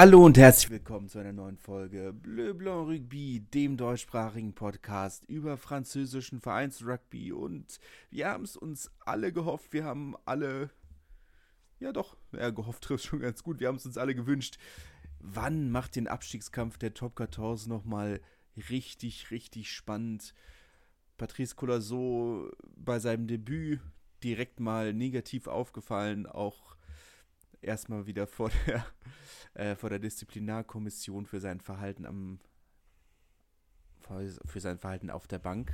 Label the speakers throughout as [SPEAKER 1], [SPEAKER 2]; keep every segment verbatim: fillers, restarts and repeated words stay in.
[SPEAKER 1] Hallo und herzlich willkommen zu einer neuen Folge Bleu Blanc Rugby, dem deutschsprachigen Podcast über französischen Vereinsrugby. Und wir haben es uns alle gehofft, wir haben alle, ja doch, ja, gehofft trifft schon ganz gut, wir haben es uns alle gewünscht. Wann macht den Abstiegskampf der Top vierzehn nochmal richtig, richtig spannend? Patrice Colazo bei seinem Debüt direkt mal negativ aufgefallen, auch erstmal wieder vor der, äh, vor der Disziplinarkommission für sein Verhalten am für sein Verhalten auf der Bank.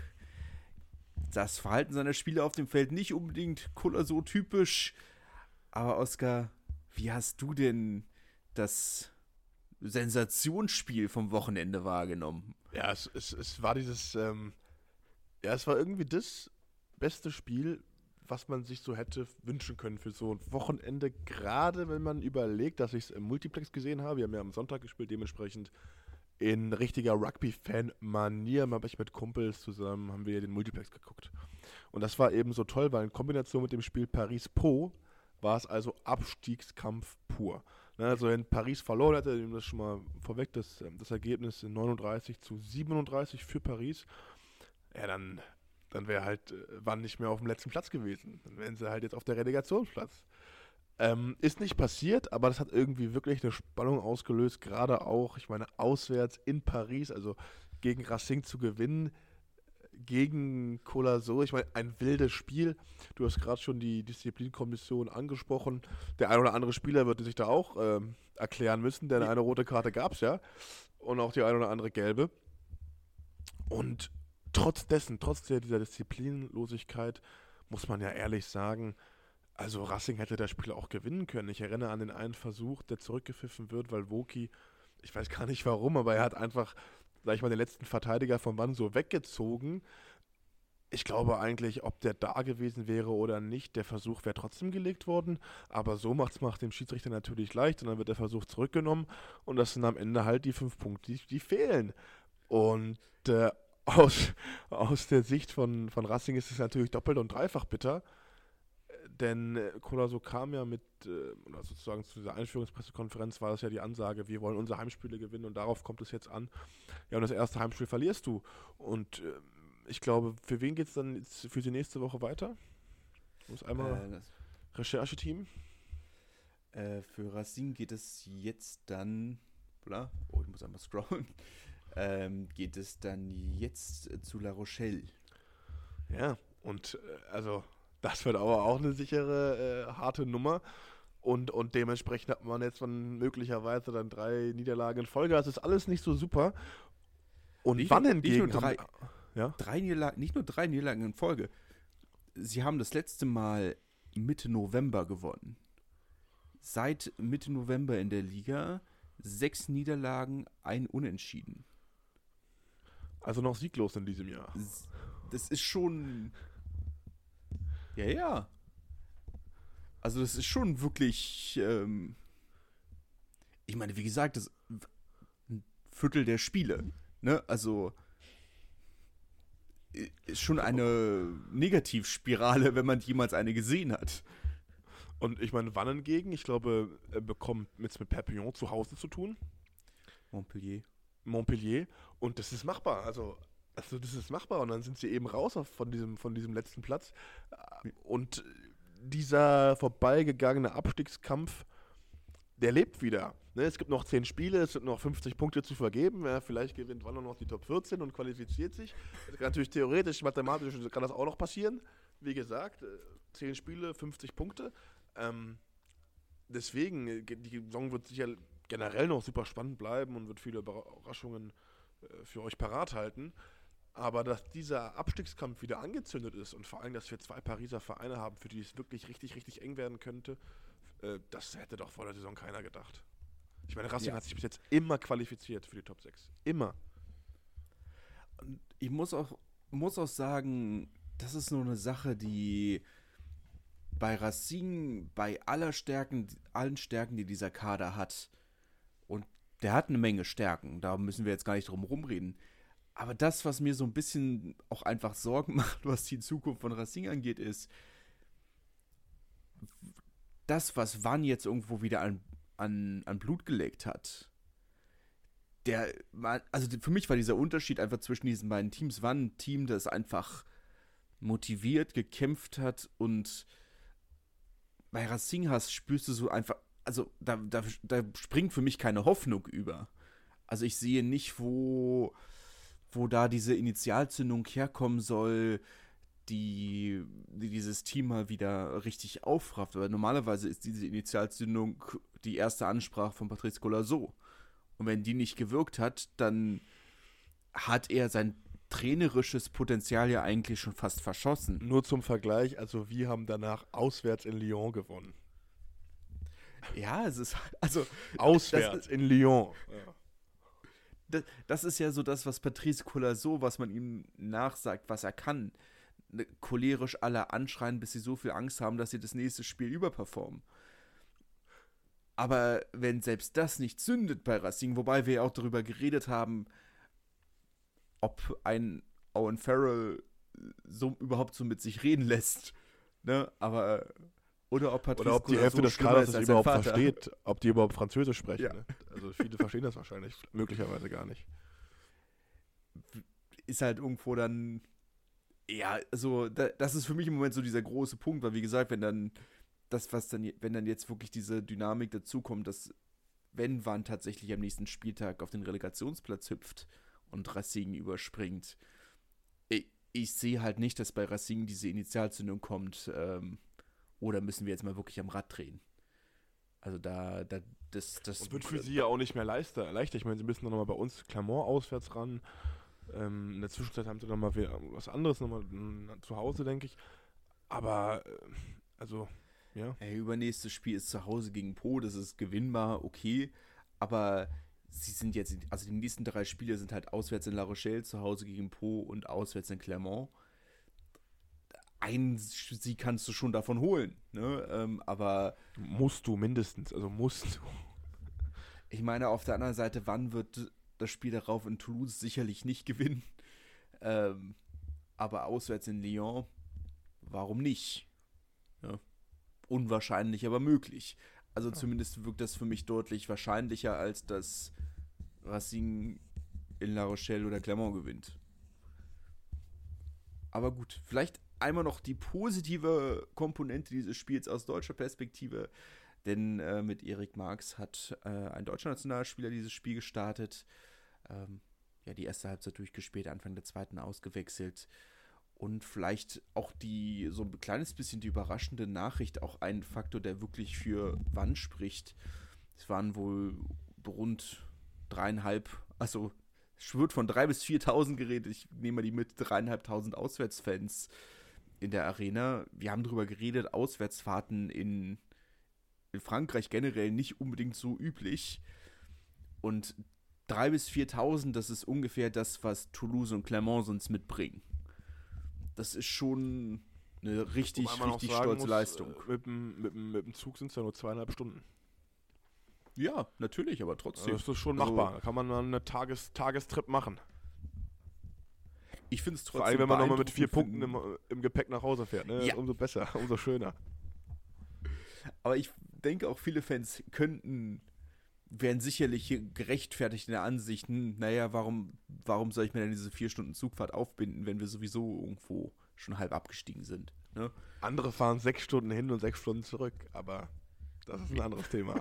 [SPEAKER 1] Das Verhalten seiner Spieler auf dem Feld nicht unbedingt Colazo typisch, aber Oskar, wie hast du denn das Sensationsspiel vom Wochenende wahrgenommen?
[SPEAKER 2] Ja, es, es, es war dieses, ähm, ja, es war irgendwie das beste Spiel, was man sich so hätte wünschen können für so ein Wochenende, gerade wenn man überlegt, dass ich es im Multiplex gesehen habe. Wir haben ja am Sonntag gespielt, dementsprechend in richtiger Rugby-Fan-Manier habe ich mit Kumpels zusammen, haben wir den Multiplex geguckt. Und das war eben so toll, weil in Kombination mit dem Spiel Paris-Po war es also Abstiegskampf pur. Ne, also wenn Paris verloren hätte, nehmen wir das schon mal vorweg, das, das Ergebnis neununddreißig zu siebenunddreißig für Paris, ja dann... dann wäre halt, äh, Wann nicht mehr auf dem letzten Platz gewesen. Dann wären sie halt jetzt auf der Relegationsplatz. Ähm, ist nicht passiert, aber das hat irgendwie wirklich eine Spannung ausgelöst, gerade auch, ich meine, auswärts in Paris, also gegen Racing zu gewinnen, gegen Colazo, ich meine, ein wildes Spiel. Du hast gerade schon die Disziplinkommission angesprochen. Der ein oder andere Spieler würde sich da auch ähm, erklären müssen, denn eine rote Karte gab es ja und auch die ein oder andere gelbe. Und trotz dessen, trotz der, dieser Disziplinlosigkeit, muss man ja ehrlich sagen, also Racing hätte das Spiel auch gewinnen können. Ich erinnere an den einen Versuch, der zurückgepfiffen wird, weil Woki, ich weiß gar nicht warum, aber er hat einfach, sag ich mal, den letzten Verteidiger von Wann so weggezogen. Ich glaube eigentlich, ob der da gewesen wäre oder nicht, der Versuch wäre trotzdem gelegt worden, aber so macht es dem Schiedsrichter natürlich leicht und dann wird der Versuch zurückgenommen und das sind am Ende halt die fünf Punkte, die, die fehlen. Und äh, Aus, aus der Sicht von, von Racing ist es natürlich doppelt und dreifach bitter, denn äh, Colazo kam ja mit, äh, oder sozusagen zu dieser Einführungspressekonferenz war das ja die Ansage, wir wollen unsere Heimspiele gewinnen und darauf kommt es jetzt an. Ja, und das erste Heimspiel verlierst du. Und äh, ich glaube, für wen geht es dann jetzt für die nächste Woche weiter? Muss einmal äh, Rechercheteam.
[SPEAKER 1] Äh, für Racing geht es jetzt dann, bla, oh, ich muss einmal scrollen. Ähm, geht es dann jetzt äh, zu La Rochelle.
[SPEAKER 2] Ja, und äh, also das wird aber auch eine sichere, äh, harte Nummer. Und, und dementsprechend hat man jetzt dann möglicherweise dann drei Niederlagen in Folge. Das ist alles nicht so super. Und
[SPEAKER 1] nicht
[SPEAKER 2] wann
[SPEAKER 1] nur,
[SPEAKER 2] hingegen
[SPEAKER 1] nicht nur drei,
[SPEAKER 2] haben, ja?
[SPEAKER 1] drei Niederlagen, nicht nur drei Niederlagen in Folge. Sie haben das letzte Mal Mitte November gewonnen. Seit Mitte November in der Liga sechs Niederlagen, ein Unentschieden.
[SPEAKER 2] Also noch sieglos in diesem Jahr.
[SPEAKER 1] Das ist schon... Ja, ja. Also das ist schon wirklich... Ähm ich meine, wie gesagt, das ist ein Viertel der Spiele. Ne? Also ist schon eine Negativspirale, wenn man jemals eine gesehen hat.
[SPEAKER 2] Und ich meine, wann hingegen? Ich glaube, er bekommt jetzt mit Perpignan zu Hause zu tun.
[SPEAKER 1] Montpellier.
[SPEAKER 2] Montpellier und das ist machbar, also, also das ist machbar und dann sind sie eben raus auf, von, diesem, von diesem letzten Platz und dieser vorbeigegangene Abstiegskampf, der lebt wieder. Ne? Es gibt noch zehn Spiele, es sind noch fünfzig Punkte zu vergeben, ja, vielleicht gewinnt Wann noch die Top vierzehn und qualifiziert sich. Das kann natürlich theoretisch, mathematisch kann das auch noch passieren, wie gesagt, zehn Spiele, fünfzig Punkte. Ähm, deswegen, die Saison wird sicher generell noch super spannend bleiben und wird viele Überraschungen äh, für euch parat halten. Aber dass dieser Abstiegskampf wieder angezündet ist und vor allem, dass wir zwei Pariser Vereine haben, für die es wirklich richtig, richtig eng werden könnte, äh, das hätte doch vor der Saison keiner gedacht. Ich meine, Racing ja. hat sich bis jetzt immer qualifiziert für die Top sechs. Immer.
[SPEAKER 1] Und ich muss auch, muss auch sagen, das ist nur eine Sache, die bei Racing, bei aller Stärken, allen Stärken, die dieser Kader hat, und der hat eine Menge Stärken, da müssen wir jetzt gar nicht drum rumreden. Aber das, was mir so ein bisschen auch einfach Sorgen macht, was die Zukunft von Racing angeht, ist, das, was Wann jetzt irgendwo wieder an an, an Blut geleckt hat. Der, also für mich war dieser Unterschied einfach zwischen diesen beiden Teams, war ein Team, das einfach motiviert, gekämpft hat, und bei Racing hast, spürst du so einfach, also da, da, da springt für mich keine Hoffnung über. Also ich sehe nicht, wo, wo da diese Initialzündung herkommen soll, die, die dieses Team mal wieder richtig aufrafft. Aber normalerweise ist diese Initialzündung die erste Ansprache von Patrice Colazo. Und wenn die nicht gewirkt hat, dann hat er sein trainerisches Potenzial ja eigentlich schon fast verschossen.
[SPEAKER 2] Nur zum Vergleich, also wir haben danach auswärts in Lyon gewonnen.
[SPEAKER 1] Ja, es ist, also...
[SPEAKER 2] Auswärts ist, in Lyon. Ja.
[SPEAKER 1] Das, das ist ja so das, was Patrice Colazo, was man ihm nachsagt, was er kann. Cholerisch alle anschreien, bis sie so viel Angst haben, dass sie das nächste Spiel überperformen. Aber wenn selbst das nicht zündet bei Racing, wobei wir ja auch darüber geredet haben, ob ein Owen Farrell so überhaupt so mit sich reden lässt, ne, aber oder ob Patrice
[SPEAKER 2] oder ob die
[SPEAKER 1] Colazo
[SPEAKER 2] Hälfte des
[SPEAKER 1] schlimmer
[SPEAKER 2] Kaders
[SPEAKER 1] ist
[SPEAKER 2] das
[SPEAKER 1] als
[SPEAKER 2] überhaupt
[SPEAKER 1] sein Vater.
[SPEAKER 2] versteht, ob die überhaupt Französisch sprechen.
[SPEAKER 1] Ja.
[SPEAKER 2] Ne? Also viele verstehen das wahrscheinlich, möglicherweise gar nicht.
[SPEAKER 1] Ist halt irgendwo dann, ja, also da, das ist für mich im Moment so dieser große Punkt, weil wie gesagt, wenn dann das, was dann, wenn dann jetzt wirklich diese Dynamik dazukommt, dass wenn Wann tatsächlich am nächsten Spieltag auf den Relegationsplatz hüpft und Racing überspringt, ich, ich sehe halt nicht, dass bei Racing diese Initialzündung kommt, ähm, oder müssen wir jetzt mal wirklich am Rad drehen. Also da, da das, das
[SPEAKER 2] Und wird für sie ja auch nicht mehr leichter. leichter. Ich meine, sie müssen dann nochmal bei uns Clermont auswärts ran. Ähm, in der Zwischenzeit haben sie nochmal was anderes, nochmal zu Hause, denke ich. Aber, äh, also, ja.
[SPEAKER 1] Hey, übernächstes Spiel ist zu Hause gegen Po, das ist gewinnbar, okay. Aber sie sind jetzt, also die nächsten drei Spiele sind halt auswärts in La Rochelle, zu Hause gegen Po und auswärts in Clermont. Einen Sieg kannst du schon davon holen, ne? Ähm, aber
[SPEAKER 2] musst du mindestens, also musst du.
[SPEAKER 1] Ich meine, auf der anderen Seite, wann wird das Spiel darauf in Toulouse sicherlich nicht gewinnen? Ähm, aber auswärts in Lyon, warum nicht? Ja. Unwahrscheinlich, aber möglich. Also zumindest wirkt das für mich deutlich wahrscheinlicher, als dass Racing in La Rochelle oder Clermont gewinnt. Aber gut, vielleicht einmal noch die positive Komponente dieses Spiels aus deutscher Perspektive, denn äh, mit Erik Marx hat äh, ein deutscher Nationalspieler dieses Spiel gestartet, ähm, ja, die erste Halbzeit durchgespielt, Anfang der zweiten ausgewechselt, und vielleicht auch die, so ein kleines bisschen die überraschende Nachricht, auch ein Faktor, der wirklich für Wann spricht. Es waren wohl rund dreieinhalb, also es wird von drei bis viertausend geredet, ich nehme mal die mit, dreieinhalbtausend Auswärtsfans in der Arena. Wir haben darüber geredet, Auswärtsfahrten in, in Frankreich generell nicht unbedingt so üblich. Und drei bis viertausend, das ist ungefähr das, was Toulouse und Clermont sonst mitbringen. Das ist schon eine richtig, richtig stolze muss, Leistung.
[SPEAKER 2] Mit dem, mit, dem, mit dem Zug sind es ja nur zweieinhalb Stunden.
[SPEAKER 1] Ja, natürlich, aber trotzdem.
[SPEAKER 2] Das ist schon machbar. Also, da kann man dann einen Tages, Tagestrip machen.
[SPEAKER 1] Ich finde es trotzdem,
[SPEAKER 2] vor allem, wenn man nochmal mit vier Punkten im, im Gepäck nach Hause fährt. Ne?
[SPEAKER 1] Ja.
[SPEAKER 2] Umso besser, umso schöner.
[SPEAKER 1] Aber ich denke auch, viele Fans könnten, wären sicherlich gerechtfertigt in der Ansicht, hm, naja, warum, warum soll ich mir denn diese vier Stunden Zugfahrt aufbinden, wenn wir sowieso irgendwo schon halb abgestiegen sind. Ne?
[SPEAKER 2] Andere fahren sechs Stunden hin und sechs Stunden zurück, aber das ist ein anderes Thema.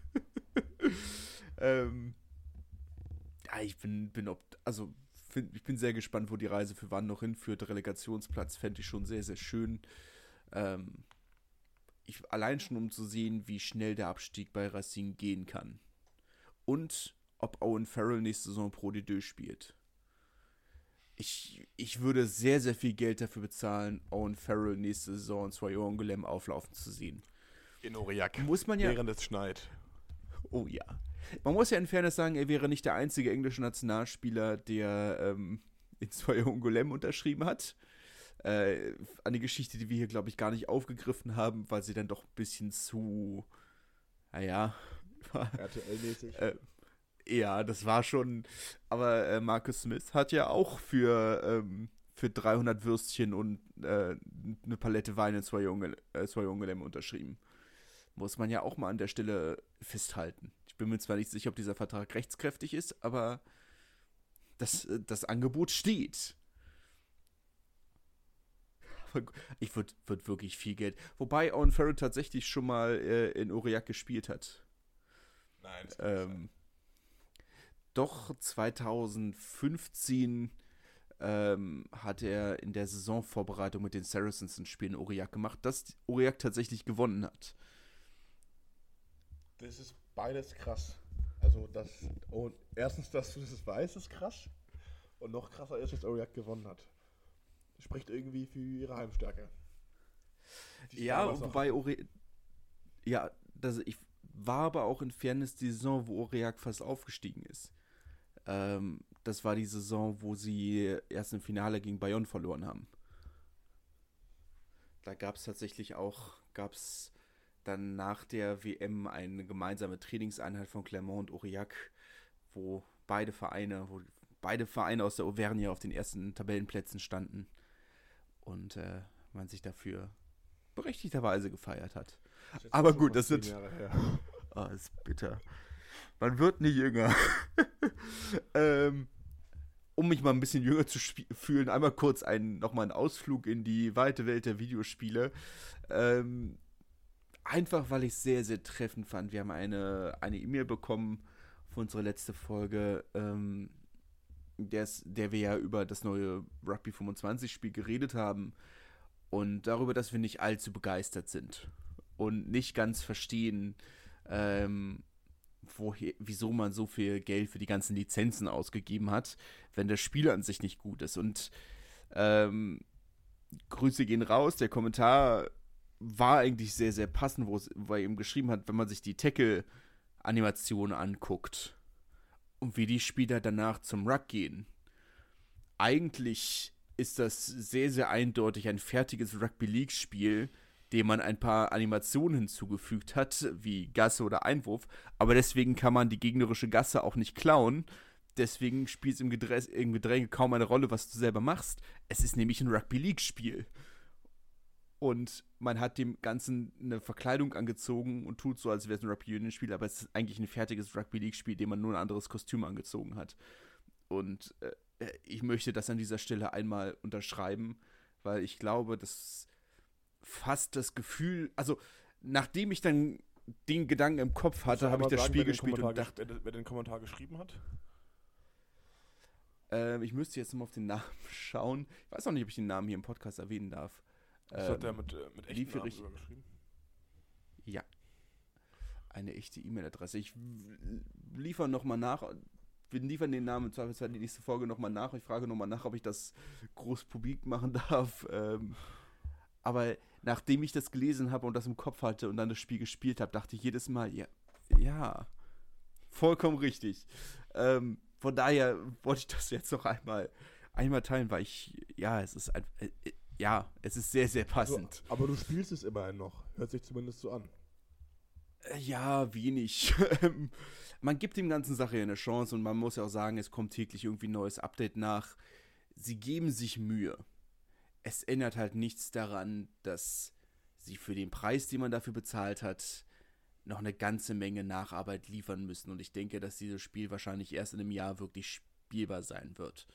[SPEAKER 1] ähm, ja, ich bin, bin ob, also find, ich bin sehr gespannt, wo die Reise für wann noch hinführt. Relegationsplatz fände ich schon sehr, sehr schön. Ähm, ich, allein schon, um zu sehen, wie schnell der Abstieg bei Racing gehen kann. Und ob Owen Farrell nächste Saison Pro D zwei spielt. Ich, ich würde sehr, sehr viel Geld dafür bezahlen, Owen Farrell nächste Saison in Soyon-Angoulême auflaufen zu sehen.
[SPEAKER 2] In Aurillac.
[SPEAKER 1] Muss man ja,
[SPEAKER 2] während es schneit.
[SPEAKER 1] Oh ja. Man muss ja in Fairness sagen, er wäre nicht der einzige englische Nationalspieler, der ähm, in Soyon-Angoulême unterschrieben hat. Äh, eine Geschichte, die wir hier, glaube ich, gar nicht aufgegriffen haben, weil sie dann doch ein bisschen zu, naja,
[SPEAKER 2] R T L-mäßig.
[SPEAKER 1] äh, ja, das war schon, aber äh, Marcus Smith hat ja auch für, ähm, für dreihundert Würstchen und äh, eine Palette Wein in Soyon-Angoulême unterschrieben. Muss man ja auch mal an der Stelle festhalten. Ich bin mir zwar nicht sicher, ob dieser Vertrag rechtskräftig ist, aber das, das Angebot steht. Ich würde würd wirklich viel Geld. Wobei Owen Farrell tatsächlich schon mal äh, in Aurillac gespielt hat.
[SPEAKER 2] Nein, das
[SPEAKER 1] kann ähm, Doch zwanzig fünfzehn ähm, hat er in der Saisonvorbereitung mit den Saracens ein Spiel in Aurillac gemacht, das Aurillac tatsächlich gewonnen hat.
[SPEAKER 2] Das ist beides krass. Also das, und erstens, dass du das weißt, ist krass. Und noch krasser ist, dass Aurillac gewonnen hat. Spricht irgendwie für ihre Heimstärke.
[SPEAKER 1] Ja, wobei Aurillac, ja, das, ich war aber auch in Fairness die Saison, wo Aurillac fast aufgestiegen ist. Ähm, das war die Saison, wo sie erst im Finale gegen Bayonne verloren haben. Da gab es tatsächlich auch, gab es dann nach der W M eine gemeinsame Trainingseinheit von Clermont und Aurillac, wo beide Vereine, wo beide Vereine aus der Auvergne auf den ersten Tabellenplätzen standen und äh, man sich dafür berechtigterweise gefeiert hat. Aber gut, das wird... Oh, ist bitter. Man wird nicht jünger. ähm, um mich mal ein bisschen jünger zu sp- fühlen, einmal kurz einen, nochmal einen Ausflug in die weite Welt der Videospiele. Ähm, einfach, weil ich es sehr, sehr treffend fand. Wir haben eine eine E-Mail bekommen für unsere letzte Folge, ähm, der's, der wir ja über das neue Rugby fünfundzwanzig Spiel geredet haben und darüber, dass wir nicht allzu begeistert sind und nicht ganz verstehen, ähm, woher, wieso man so viel Geld für die ganzen Lizenzen ausgegeben hat, wenn das Spiel an sich nicht gut ist. Und ähm, Grüße gehen raus, der Kommentar war eigentlich sehr, sehr passend, wo er eben geschrieben hat, wenn man sich die Tackle-Animation anguckt und wie die Spieler danach zum Ruck gehen. Eigentlich ist das sehr, sehr eindeutig ein fertiges Rugby-League-Spiel, dem man ein paar Animationen hinzugefügt hat, wie Gasse oder Einwurf, aber deswegen kann man die gegnerische Gasse auch nicht klauen. Deswegen spielt es im Gedränge, im Gedränge kaum eine Rolle, was du selber machst. Es ist nämlich ein Rugby-League-Spiel. Und man hat dem Ganzen eine Verkleidung angezogen und tut so, als wäre es ein Rugby-Union-Spiel, aber es ist eigentlich ein fertiges Rugby-League-Spiel, dem man nur ein anderes Kostüm angezogen hat. Und äh, ich möchte das an dieser Stelle einmal unterschreiben, weil ich glaube, dass fast das Gefühl, also nachdem ich dann den Gedanken im Kopf hatte, habe ich das sagen, Spiel gespielt und dachte...
[SPEAKER 2] Wer, wer den Kommentar geschrieben hat?
[SPEAKER 1] Äh, ich müsste jetzt mal auf den Namen schauen. Ich weiß auch nicht, ob ich den Namen hier im Podcast erwähnen darf.
[SPEAKER 2] Das ähm, hat der mit, äh, mit echten Namen sogar geschrieben?
[SPEAKER 1] Ja. Eine echte E-Mail-Adresse. Ich liefere nochmal nach. Wir liefern den Namen im Zweifelsfall die nächste Folge nochmal nach. Ich frage nochmal nach, ob ich das groß publik machen darf. Ähm, aber nachdem ich das gelesen habe und das im Kopf hatte und dann das Spiel gespielt habe, dachte ich jedes Mal, ja, ja, vollkommen richtig. Ähm, von daher wollte ich das jetzt noch einmal, einmal teilen, weil ich, ja, es ist ein, äh, ja, es ist sehr, sehr passend.
[SPEAKER 2] Also, aber du spielst es immerhin noch, hört sich zumindest so an.
[SPEAKER 1] Äh, ja, wenig. Man gibt dem ganzen Sache ja eine Chance und man muss ja auch sagen, es kommt täglich irgendwie ein neues Update nach. Sie geben sich Mühe. Es ändert halt nichts daran, dass sie für den Preis, den man dafür bezahlt hat, noch eine ganze Menge Nacharbeit liefern müssen. Und ich denke, dass dieses Spiel wahrscheinlich erst in einem Jahr wirklich spielbar sein wird.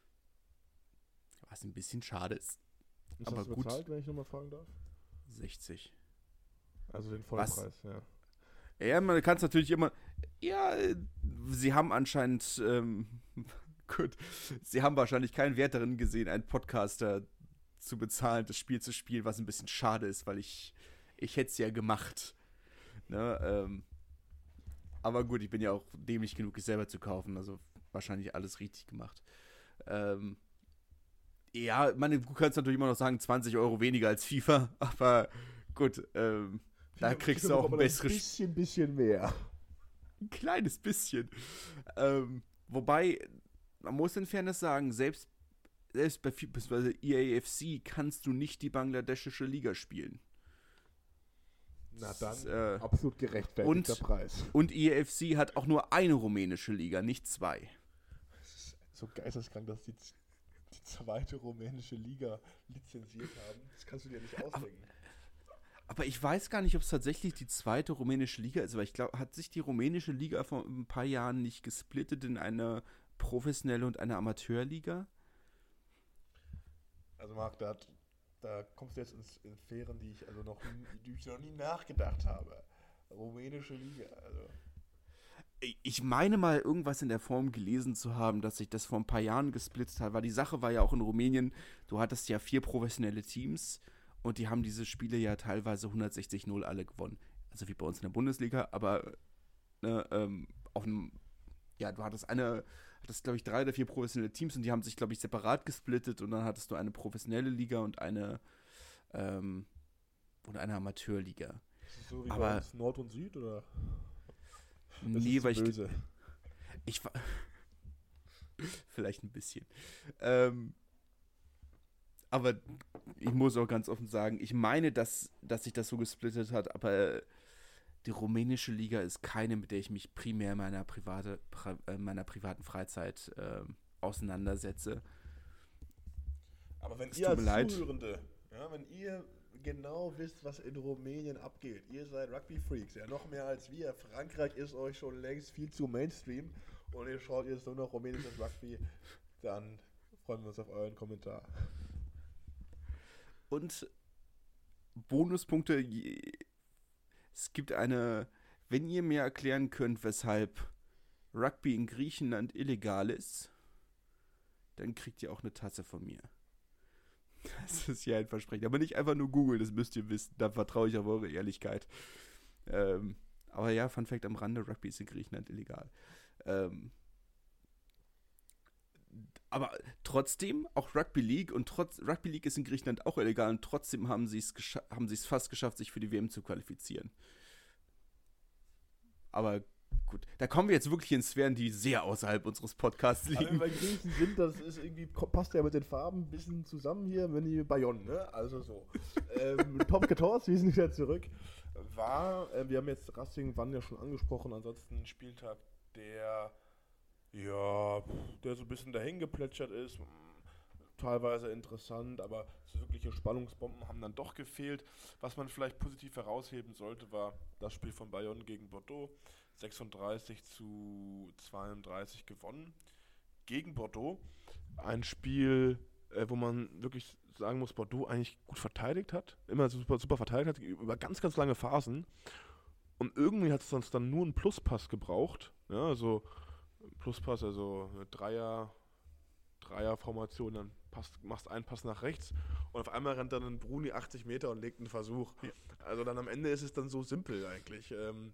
[SPEAKER 1] Was ein bisschen schade ist.
[SPEAKER 2] Was
[SPEAKER 1] aber
[SPEAKER 2] hast du
[SPEAKER 1] gut.
[SPEAKER 2] bezahlt, wenn ich nochmal fragen darf?
[SPEAKER 1] sechzig.
[SPEAKER 2] Also den Vollpreis,
[SPEAKER 1] Was?
[SPEAKER 2] ja.
[SPEAKER 1] Ja, man kann es natürlich immer... Ja, sie haben anscheinend... Ähm, gut, sie haben wahrscheinlich keinen Wert darin gesehen, einen Podcaster zu bezahlen, das Spiel zu spielen, was ein bisschen schade ist, weil ich, ich hätte es ja gemacht. Ne, ähm, aber gut, ich bin ja auch dämlich genug, es selber zu kaufen, also wahrscheinlich alles richtig gemacht. Ähm, ja, man, du kannst natürlich immer noch sagen, zwanzig Euro weniger als FIFA, aber gut, ähm, da kriegst du auch ein besseres...
[SPEAKER 2] Ein bisschen, bisschen mehr.
[SPEAKER 1] Ein kleines bisschen. Ähm, wobei, man muss in Fairness sagen, selbst Selbst bei beispielsweise E A F C kannst du nicht die bangladeschische Liga spielen.
[SPEAKER 2] Na dann,
[SPEAKER 1] ist, äh,
[SPEAKER 2] absolut gerechtfertigter
[SPEAKER 1] und,
[SPEAKER 2] Preis.
[SPEAKER 1] Und E A F C hat auch nur eine rumänische Liga, nicht zwei.
[SPEAKER 2] Das ist so geisteskrank, dass die, die zweite rumänische Liga lizenziert haben. Das kannst du dir nicht ausdenken.
[SPEAKER 1] Aber ich weiß gar nicht, ob es tatsächlich die zweite rumänische Liga ist, weil ich glaube, hat sich die rumänische Liga vor ein paar Jahren nicht gesplittet in eine professionelle und eine Amateurliga?
[SPEAKER 2] Also Marc, da, da kommst du jetzt ins, in Sphären, die ich also noch, die ich noch nie nachgedacht habe. Rumänische Liga, also.
[SPEAKER 1] Ich meine mal irgendwas in der Form gelesen zu haben, dass sich das vor ein paar Jahren gesplittet hat, weil die Sache war ja auch in Rumänien, du hattest ja vier professionelle Teams und die haben diese Spiele ja teilweise hundertsechzig null alle gewonnen. Also wie bei uns in der Bundesliga, aber ne, ähm, auf einem, ja, du hattest eine, hattest glaube ich drei oder vier professionelle Teams und die haben sich glaube ich separat gesplittet und dann hattest du eine professionelle Liga und eine, ähm, oder eine Amateurliga.
[SPEAKER 2] Ist das so wie
[SPEAKER 1] aber
[SPEAKER 2] bei uns Nord und Süd, oder?
[SPEAKER 1] Das nee, weil ich. Böse. Ich war. Vielleicht ein bisschen. Ähm, aber ich muss auch ganz offen sagen, ich meine, dass, dass sich das so gesplittet hat, aber die rumänische Liga ist keine, mit der ich mich primär in meiner, private, äh, meiner privaten Freizeit äh, auseinandersetze.
[SPEAKER 2] Aber wenn es ihr als Zuhörende, ja, wenn ihr genau wisst, was in Rumänien abgeht. Ihr seid Rugby-Freaks, ja, noch mehr als wir. Frankreich ist euch schon längst viel zu Mainstream und ihr schaut jetzt nur noch rumänisches Rugby, dann freuen wir uns auf euren Kommentar.
[SPEAKER 1] Und Bonuspunkte, es gibt eine, wenn ihr mir erklären könnt, weshalb Rugby in Griechenland illegal ist, dann kriegt ihr auch eine Tasse von mir. Das ist ja ein Versprechen. Aber nicht einfach nur googeln, das müsst ihr wissen. Da vertraue ich auf eure Ehrlichkeit. Ähm, aber ja, Fun Fact am Rande, Rugby ist in Griechenland illegal. Ähm, aber trotzdem, auch Rugby League und trotz Rugby League ist in Griechenland auch illegal und trotzdem haben sie es gescha- haben sie es fast geschafft, sich für die W M zu qualifizieren. Aber gut, da kommen wir jetzt wirklich in Sphären, die sehr außerhalb unseres Podcasts liegen.
[SPEAKER 2] Also, weil Griechen sind, das ist irgendwie, passt ja mit den Farben ein bisschen zusammen hier, wenn die Bayonne, ne? Also so. ähm, Top vierzehn, wir sind wieder zurück. War, äh, wir haben jetzt Racing Wann ja schon angesprochen, ansonsten ein Spieltag, der, ja, der so ein bisschen dahin geplätschert ist, teilweise interessant, aber so wirkliche Spannungsbomben haben dann doch gefehlt. Was man vielleicht positiv herausheben sollte, war das Spiel von Bayonne gegen Bordeaux. sechsunddreißig zu zweiunddreißig gewonnen gegen Bordeaux. Ein Spiel, äh, wo man wirklich sagen muss, Bordeaux eigentlich gut verteidigt hat. Immer super, super verteidigt hat, über ganz, ganz lange Phasen. Und irgendwie hat es sonst dann nur einen Pluspass gebraucht. Ja, also Pluspass, also eine Dreier, Dreierformation, dann passt, machst einen Pass nach rechts und auf einmal rennt dann ein Bruni achtzig Meter und legt einen Versuch. Ja. Also dann am Ende ist es dann so simpel eigentlich. Ähm,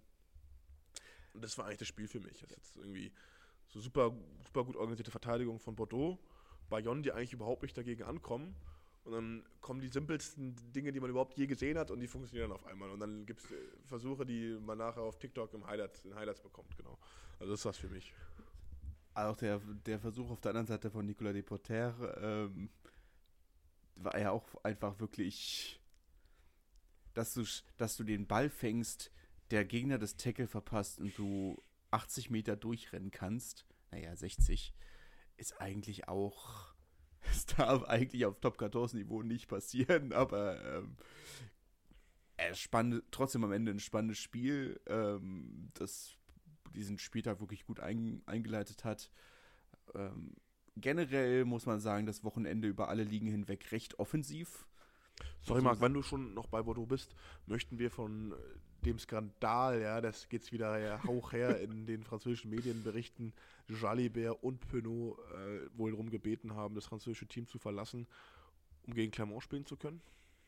[SPEAKER 2] Und das war eigentlich das Spiel für mich. Das ist jetzt irgendwie so super, super gut organisierte Verteidigung von Bordeaux. Bayonne, die eigentlich überhaupt nicht dagegen ankommen. Und dann kommen die simpelsten Dinge, die man überhaupt je gesehen hat, und die funktionieren auf einmal. Und dann gibt es Versuche, die man nachher auf TikTok im Highlights, in Highlights bekommt. Genau. Also das war's für mich.
[SPEAKER 1] Auch der, der Versuch auf der anderen Seite von Nicolas Deporter ähm, war ja auch einfach wirklich, dass du, dass du den Ball fängst, der Gegner das Tackle verpasst und du achtzig Meter durchrennen kannst, naja, sechzig, ist eigentlich auch, es darf eigentlich auf Top vierzehn Niveau nicht passieren, aber ähm, spannend, trotzdem am Ende ein spannendes Spiel, ähm, das diesen Spieltag wirklich gut ein, eingeleitet hat. Ähm, generell muss man sagen, das Wochenende über alle Ligen hinweg recht offensiv.
[SPEAKER 2] Sorry, Marc, wenn du schon noch bei Bordeaux bist, möchten wir von dem Skandal, ja, das geht's wieder ja, hoch her in den französischen Medienberichten, Jalibert und Penaud äh, wohl darum gebeten haben, das französische Team zu verlassen, um gegen Clermont spielen zu können?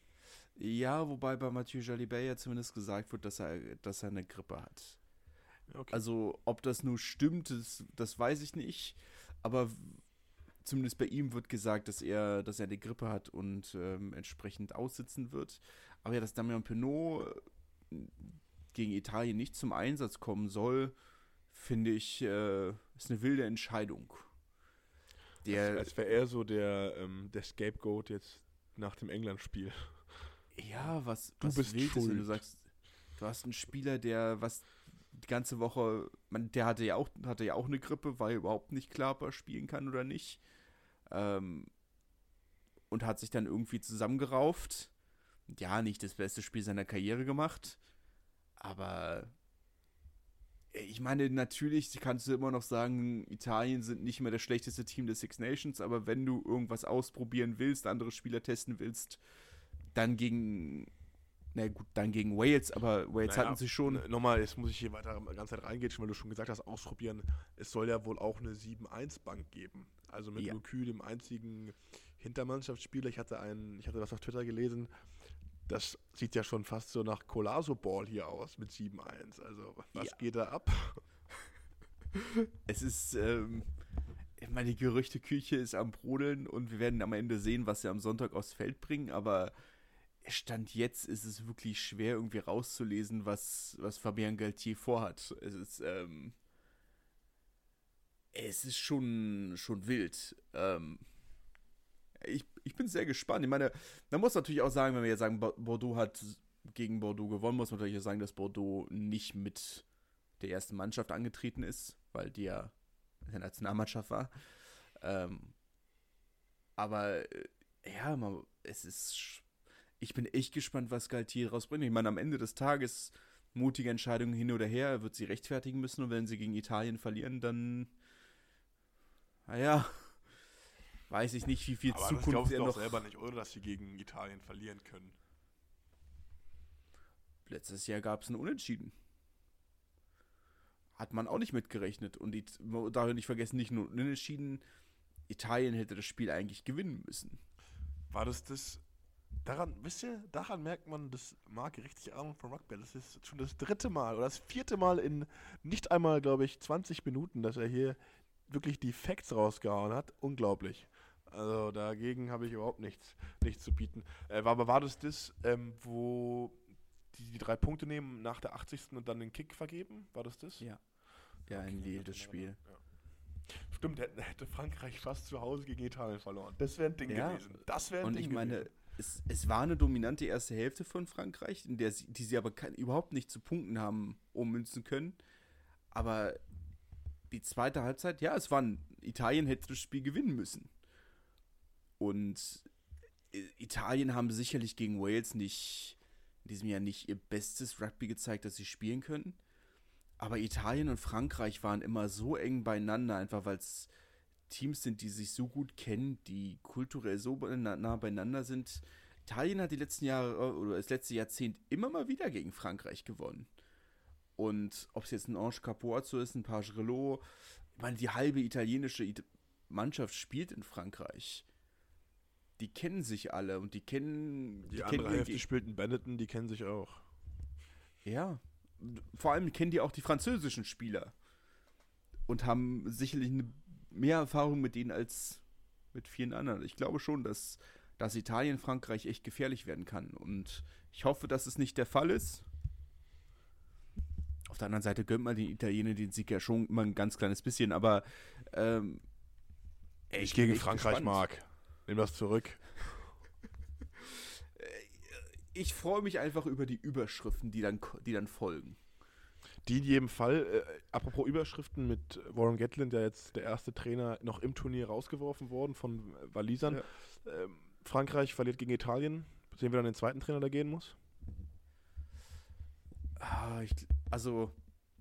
[SPEAKER 1] Ja, wobei bei Mathieu Jalibert ja zumindest gesagt wird, dass er, dass er eine Grippe hat. Okay. Also, ob das nun stimmt, das, das weiß ich nicht, aber zumindest bei ihm wird gesagt, dass er, dass er die Grippe hat und ähm, entsprechend aussitzen wird. Aber ja, dass Damien Penaud gegen Italien nicht zum Einsatz kommen soll, finde ich, äh, ist eine wilde Entscheidung.
[SPEAKER 2] Der, als als wäre er so der, ähm, der Scapegoat jetzt nach dem England-Spiel.
[SPEAKER 1] Ja, was,
[SPEAKER 2] du
[SPEAKER 1] was
[SPEAKER 2] bist
[SPEAKER 1] wild
[SPEAKER 2] schuld.
[SPEAKER 1] ist, wenn du sagst, du hast einen Spieler, der was die ganze Woche, man, der hatte ja auch, hatte ja auch eine Grippe, war überhaupt nicht klar, ob er spielen kann oder nicht. Ähm, und hat sich dann irgendwie zusammengerauft ja, nicht das beste Spiel seiner Karriere gemacht, aber ich meine, natürlich kannst du immer noch sagen, Italien sind nicht mehr das schlechteste Team des Six Nations, aber wenn du irgendwas ausprobieren willst, andere Spieler testen willst, dann gegen, na gut, dann gegen Wales, aber Wales
[SPEAKER 2] Naja,
[SPEAKER 1] hatten sie schon.
[SPEAKER 2] n- Nochmal, jetzt muss ich hier weiter die ganze Zeit reingehen, weil du schon gesagt hast, ausprobieren. Es soll ja wohl auch eine sieben eins Bank geben. Also mit
[SPEAKER 1] Ja.
[SPEAKER 2] Lucu, dem einzigen Hintermannschaftsspieler. Ich hatte einen, ich hatte was auf Twitter gelesen. Das sieht ja schon fast so nach Colazo-Ball hier aus mit sieben eins. Also, was
[SPEAKER 1] Ja.
[SPEAKER 2] geht da ab?
[SPEAKER 1] Es ist, ähm, ich meine, die Gerüchteküche ist am Brodeln und wir werden am Ende sehen, was sie am Sonntag aufs Feld bringen, aber Stand jetzt ist es wirklich schwer, irgendwie rauszulesen, was, was Fabien Galtier vorhat. Es ist, ähm, es ist schon, schon wild. Ähm, ich, ich bin sehr gespannt. Ich meine, man muss natürlich auch sagen, wenn wir jetzt sagen, Bo- Bordeaux hat gegen Bordeaux gewonnen, muss man natürlich auch sagen, dass Bordeaux nicht mit der ersten Mannschaft angetreten ist, weil die ja in der Nationalmannschaft war. Ähm, aber äh, ja, man, es ist. sch- Ich bin echt gespannt, was Galtier rausbringt. Ich meine, am Ende des Tages mutige Entscheidungen hin oder her, er wird sie rechtfertigen müssen und wenn sie gegen Italien verlieren, dann. Naja, weiß ich nicht, wie viel
[SPEAKER 2] Aber das
[SPEAKER 1] Zukunft
[SPEAKER 2] glaubst
[SPEAKER 1] er
[SPEAKER 2] du auch
[SPEAKER 1] noch.
[SPEAKER 2] selber nicht, oder? Dass sie gegen Italien verlieren können.
[SPEAKER 1] Letztes Jahr gab es ein Unentschieden. Hat man auch nicht mitgerechnet. Und die, man darf nicht vergessen, nicht nur ein Unentschieden. Italien hätte das Spiel eigentlich gewinnen müssen.
[SPEAKER 2] War das das? Daran, wisst ihr, daran merkt man, das Marc richtig Ahnung von Rugby. Das ist schon das dritte Mal oder das vierte Mal in nicht einmal, glaube ich, zwanzig Minuten, dass er hier wirklich die Facts rausgehauen hat. Unglaublich. Also dagegen habe ich überhaupt nichts, nichts zu bieten. Äh, war, aber war das das, ähm, wo die, die drei Punkte nehmen nach der achtzigsten und dann den Kick vergeben? War das das?
[SPEAKER 1] Ja. Ja,
[SPEAKER 2] Okay,
[SPEAKER 1] in Lille
[SPEAKER 2] das
[SPEAKER 1] das
[SPEAKER 2] haben wir
[SPEAKER 1] Spiel.
[SPEAKER 2] dann, ja. Stimmt, hätte, hätte Frankreich fast zu Hause gegen Italien verloren. Das wäre ein Ding
[SPEAKER 1] Ja,
[SPEAKER 2] gewesen. Das wäre ein
[SPEAKER 1] und
[SPEAKER 2] Ding
[SPEAKER 1] ich meine,
[SPEAKER 2] gewesen.
[SPEAKER 1] es, es war eine dominante erste Hälfte von Frankreich, in der sie, die sie aber kein, überhaupt nicht zu Punkten haben ummünzen können. Aber die zweite Halbzeit, ja, es war ein, Italien hätte das Spiel gewinnen müssen. Und I- Italien haben sicherlich gegen Wales nicht, in diesem Jahr nicht ihr bestes Rugby gezeigt, das sie spielen können. Aber Italien und Frankreich waren immer so eng beieinander, einfach weil es Teams sind, die sich so gut kennen, die kulturell so beina- nah beieinander sind. Italien hat die letzten Jahre äh, oder das letzte Jahrzehnt immer mal wieder gegen Frankreich gewonnen. Und ob es jetzt ein Ange Capuozzo ist, ein Pagerello, ich meine, die halbe italienische It- Mannschaft spielt in Frankreich. Die kennen sich alle und die kennen.
[SPEAKER 2] Die,
[SPEAKER 1] Die
[SPEAKER 2] andere
[SPEAKER 1] kennen
[SPEAKER 2] Hälfte
[SPEAKER 1] Ge-
[SPEAKER 2] spielten Benetton, die kennen sich auch.
[SPEAKER 1] Ja. Vor allem kennen die auch die französischen Spieler. Und haben sicherlich eine, mehr Erfahrung mit denen als mit vielen anderen. Ich glaube schon, dass, dass Italien Frankreich echt gefährlich werden kann. Und ich hoffe, dass es nicht der Fall ist. Auf der anderen Seite gönnt man den Italienern den Sieg ja schon immer ein ganz kleines bisschen, aber ähm, ey,
[SPEAKER 2] Ich
[SPEAKER 1] bin
[SPEAKER 2] gegen
[SPEAKER 1] echt
[SPEAKER 2] Frankreich
[SPEAKER 1] gespannt.
[SPEAKER 2] mag. Nimm das zurück.
[SPEAKER 1] Ich freue mich einfach über die Überschriften, die dann, die dann folgen.
[SPEAKER 2] Die in jedem Fall, äh, apropos Überschriften mit Warren Gatland, der jetzt der erste Trainer noch im Turnier rausgeworfen worden von äh, Walisern.
[SPEAKER 1] Ja.
[SPEAKER 2] Ähm, Frankreich verliert gegen Italien. Sehen wir dann den zweiten Trainer, der gehen muss?
[SPEAKER 1] Ah, ich, also,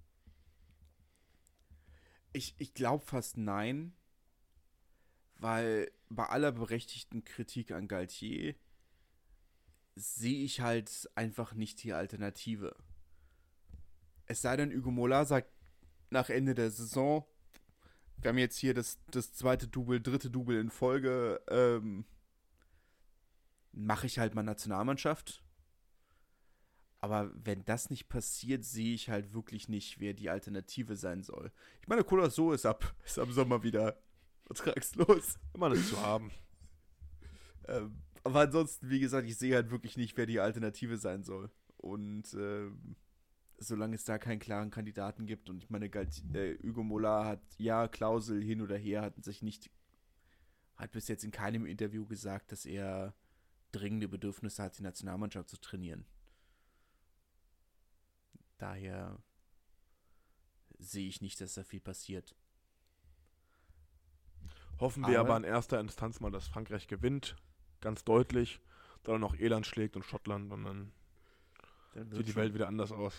[SPEAKER 1] ich, ich glaube fast nein, weil bei aller berechtigten Kritik an Galtier sehe ich halt einfach nicht die Alternative. Es sei denn, Hugo Mola sagt nach Ende der Saison, wir haben jetzt hier das, das zweite Double, dritte Double in Folge, ähm, mache ich halt mal Nationalmannschaft. Aber wenn das nicht passiert, sehe ich halt wirklich nicht, wer die Alternative sein soll. Ich meine, Colasso ist ab, ist am Sommer wieder vertragslos.
[SPEAKER 2] Immer das zu haben.
[SPEAKER 1] Ähm, aber ansonsten, wie gesagt, ich sehe halt wirklich nicht, wer die Alternative sein soll. Und ähm, solange es da keinen klaren Kandidaten gibt und ich meine, Galt, äh, Hugo Mola hat ja Klausel hin oder her, hat sich nicht, hat bis jetzt in keinem Interview gesagt, dass er dringende Bedürfnisse hat, die Nationalmannschaft zu trainieren. Daher sehe ich nicht, dass da viel passiert.
[SPEAKER 2] Hoffen wir aber
[SPEAKER 1] Aber-
[SPEAKER 2] in erster Instanz mal, dass Frankreich gewinnt. Ganz deutlich. dann noch Irland schlägt und Schottland und dann, dann sieht die Welt wieder anders aus.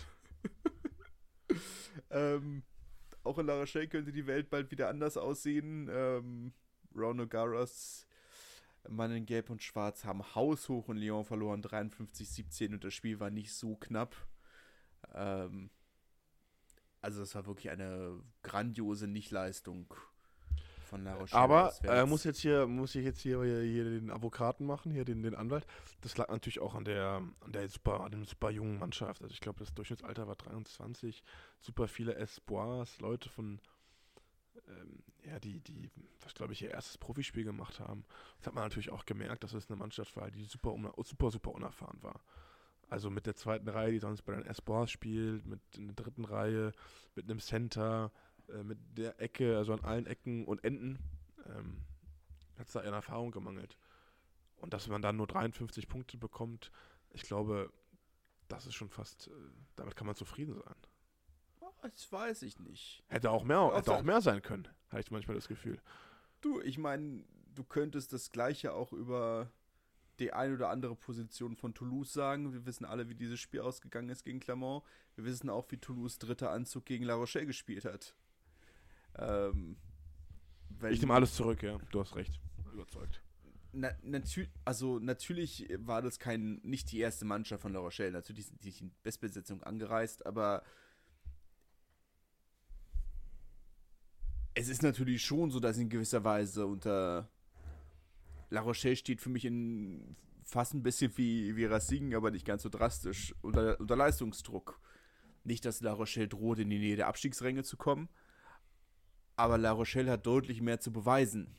[SPEAKER 1] ähm, auch in La Rochelle könnte die Welt bald wieder anders aussehen. Ähm, Ron O'Garas Mann in Gelb und Schwarz haben haushoch in Lyon verloren, dreiundfünfzig siebzehn, und das Spiel war nicht so knapp. Ähm, also es war wirklich eine grandiose Nichtleistung von La Rochelle.
[SPEAKER 2] Aber äh, muss jetzt hier muss ich jetzt hier, hier den Advokaten machen, hier den, den Anwalt. Das lag natürlich auch an der an der super an dem super jungen Mannschaft. Also ich glaube, das Durchschnittsalter war dreiundzwanzig. Super viele Espoirs, Leute von ähm, ja die die was glaube ich ihr erstes Profispiel gemacht haben. Das hat man natürlich auch gemerkt, dass es eine Mannschaft war, die super super super unerfahren war. Also mit der zweiten Reihe, die sonst bei den Espoirs spielt, mit in der dritten Reihe, mit einem Center, äh, mit der Ecke, also an allen Ecken und Enden, ähm, hat es da in Erfahrung gemangelt. Und dass man dann nur dreiundfünfzig Punkte bekommt, ich glaube, das ist schon fast, äh, damit kann man zufrieden sein.
[SPEAKER 1] Das weiß ich nicht.
[SPEAKER 2] Hätte auch mehr, hätte auch mehr sein können, habe ich manchmal das Gefühl.
[SPEAKER 1] Du, ich meine, du könntest das Gleiche auch über die eine oder andere Position von Toulouse sagen. Wir wissen alle, wie dieses Spiel ausgegangen ist gegen Clermont. Wir wissen auch, wie Toulouse dritter Anzug gegen La Rochelle gespielt hat. Ähm,
[SPEAKER 2] ich nehme alles zurück, ja. Du hast recht. Überzeugt.
[SPEAKER 1] Na, natür- also natürlich war das kein, nicht die erste Mannschaft von La Rochelle. Natürlich sind die in Bestbesetzung angereist, aber es ist natürlich schon so, dass in gewisser Weise unter La Rochelle steht für mich in fast ein bisschen wie, wie Racing, aber nicht ganz so drastisch, unter, unter Leistungsdruck. Nicht, dass La Rochelle droht, in die Nähe der Abstiegsränge zu kommen, aber La Rochelle hat deutlich mehr zu beweisen.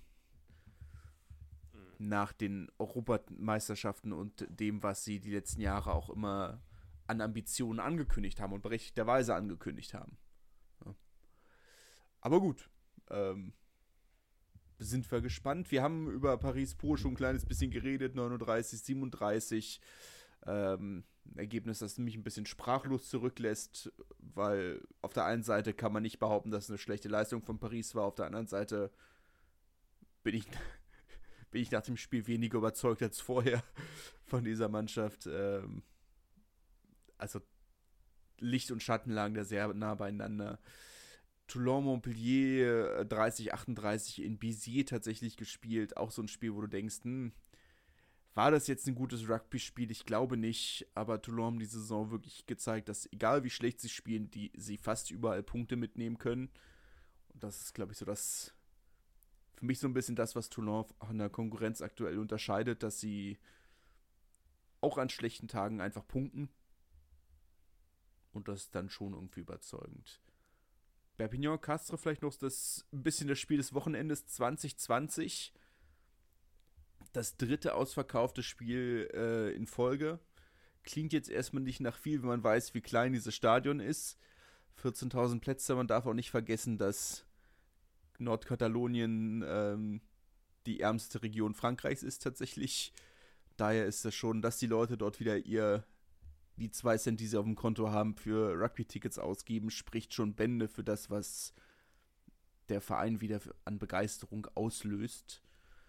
[SPEAKER 1] Mhm. Nach den Europameisterschaften und dem, was sie die letzten Jahre auch immer an Ambitionen angekündigt haben und berechtigterweise angekündigt haben. Ja. Aber gut, ähm, sind wir gespannt. Wir haben über Paris-Pau schon ein kleines bisschen geredet, neununddreißig siebenunddreißig. Ähm, ein Ergebnis, das mich ein bisschen sprachlos zurücklässt, weil auf der einen Seite kann man nicht behaupten, dass es eine schlechte Leistung von Paris war, auf der anderen Seite bin ich, bin ich nach dem Spiel weniger überzeugt als vorher von dieser Mannschaft. Ähm, also Licht und Schatten lagen da sehr nah beieinander. Toulon-Montpellier dreißig achtunddreißig in Béziers tatsächlich gespielt. Auch so ein Spiel, wo du denkst, hm, war das jetzt ein gutes Rugby-Spiel? Ich glaube nicht. Aber Toulon haben die Saison wirklich gezeigt, dass egal wie schlecht sie spielen, die sie fast überall Punkte mitnehmen können. Und das ist, glaube ich, so das, für mich so ein bisschen das, was Toulon an der Konkurrenz aktuell unterscheidet, dass sie auch an schlechten Tagen einfach punkten. Und das ist dann schon irgendwie überzeugend. Perpignan Castres vielleicht noch das ein bisschen das Spiel des Wochenendes zwanzig zwanzig. Das dritte ausverkaufte Spiel äh, in Folge. Klingt jetzt erstmal nicht nach viel, wenn man weiß, wie klein dieses Stadion ist. vierzehntausend Plätze, man darf auch nicht vergessen, dass Nordkatalonien ähm, die ärmste Region Frankreichs ist tatsächlich. Daher ist es schon, dass die Leute dort wieder ihr die zwei Cent, die sie auf dem Konto haben, für Rugby-Tickets ausgeben, spricht schon Bände für das, was der Verein wieder an Begeisterung auslöst.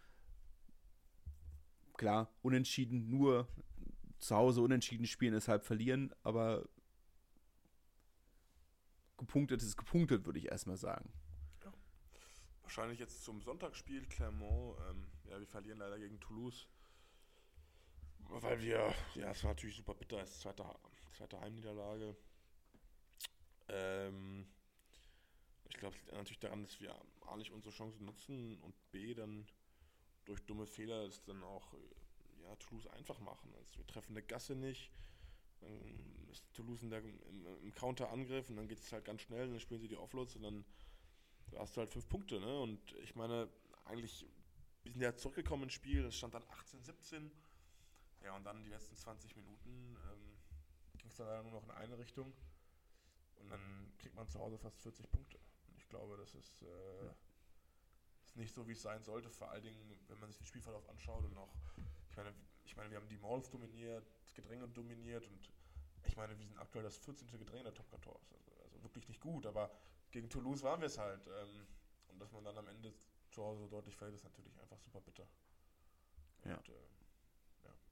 [SPEAKER 1] Klar, unentschieden, nur zu Hause unentschieden spielen, deshalb verlieren, aber gepunktet ist gepunktet, würde ich erstmal sagen.
[SPEAKER 2] Ja. Wahrscheinlich jetzt zum Sonntagsspiel Clermont, ähm, ja, wir verlieren leider gegen Toulouse. Weil wir, ja, es war natürlich super bitter, als zweite, zweite Heimniederlage. Ähm, ich glaube, es liegt natürlich daran, dass wir A nicht unsere Chancen nutzen und B dann durch dumme Fehler es dann auch ja, Toulouse einfach machen. Also wir treffen eine Gasse nicht, dann ist Toulouse in der, im, im Counterangriff und dann geht es halt ganz schnell und dann spielen sie die Offloads und dann hast du halt fünf Punkte. Ne? Und ich meine, eigentlich, wir sind ja zurückgekommen ins Spiel, es stand dann achtzehn siebzehn. Ja, und dann die letzten zwanzig Minuten ähm, ging es dann leider nur noch in eine Richtung. Und dann kriegt man zu Hause fast vierzig Punkte. Und ich glaube, das ist, äh, ja. ist nicht so, wie es sein sollte. Vor allen Dingen, wenn man sich den Spielverlauf anschaut und auch, ich meine, ich meine, wir haben die Mauls dominiert, das Gedränge dominiert und ich meine, wir sind aktuell das vierzehnte Gedränge der Top vierzehn. Also, also wirklich nicht gut, aber gegen Toulouse waren wir es halt. Ähm, und dass man dann am Ende zu Hause so deutlich fällt, ist natürlich einfach super bitter.
[SPEAKER 1] Ja.
[SPEAKER 2] Und, äh,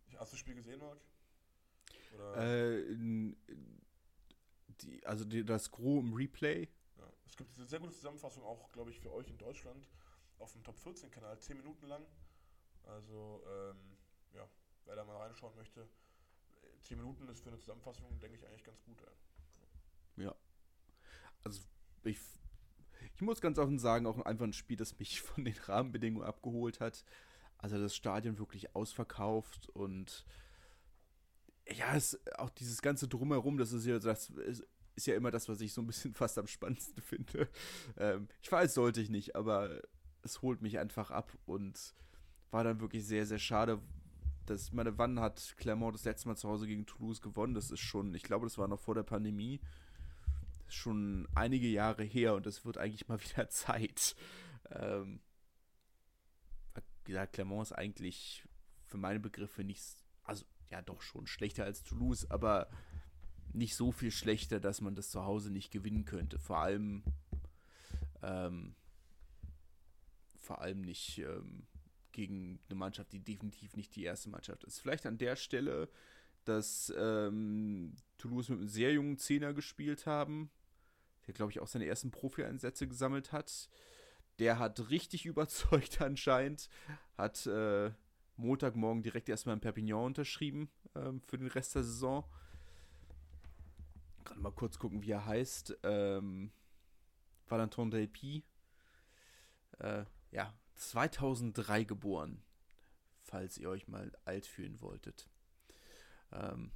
[SPEAKER 2] Hast du das Spiel gesehen, Marc? Oder?
[SPEAKER 1] Äh, n- die, also die, das Gros im Replay.
[SPEAKER 2] Ja. Es gibt eine sehr gute Zusammenfassung auch, glaube ich, für euch in Deutschland auf dem Top vierzehn Kanal, zehn Minuten lang. Also, ähm, ja, wer da mal reinschauen möchte, zehn Minuten ist für eine Zusammenfassung, denke ich, eigentlich ganz gut. Ja.
[SPEAKER 1] Ja. Also ich, ich muss ganz offen sagen, auch einfach ein Spiel, das mich von den Rahmenbedingungen abgeholt hat. Also das Stadion wirklich ausverkauft und ja, es, auch dieses ganze Drumherum, das ist ja das ist, ist ja immer das, was ich so ein bisschen fast am spannendsten finde. Ähm, ich weiß, sollte ich nicht, aber es holt mich einfach ab und war dann wirklich sehr, sehr schade. Das, ich meine, wann hat Clermont das letzte Mal zu Hause gegen Toulouse gewonnen? Das ist schon, ich glaube, das war noch vor der Pandemie. Das ist schon einige Jahre her und es wird eigentlich mal wieder Zeit. Ähm, wie gesagt, Clermont ist eigentlich für meine Begriffe nicht, also ja doch schon schlechter als Toulouse, aber nicht so viel schlechter, dass man das zu Hause nicht gewinnen könnte. Vor allem, ähm, vor allem nicht ähm, gegen eine Mannschaft, die definitiv nicht die erste Mannschaft ist. Vielleicht an der Stelle, dass ähm, Toulouse mit einem sehr jungen Zehner gespielt haben, der, glaube ich, auch seine ersten Profi-Einsätze gesammelt hat. Der hat richtig überzeugt anscheinend, hat äh, Montagmorgen direkt erstmal in Perpignan unterschrieben ähm, für den Rest der Saison. Gerade mal kurz gucken, wie er heißt. Ähm, Valentin Delpy. Äh, ja, zweitausenddrei geboren, falls ihr euch mal alt fühlen wolltet. Ähm,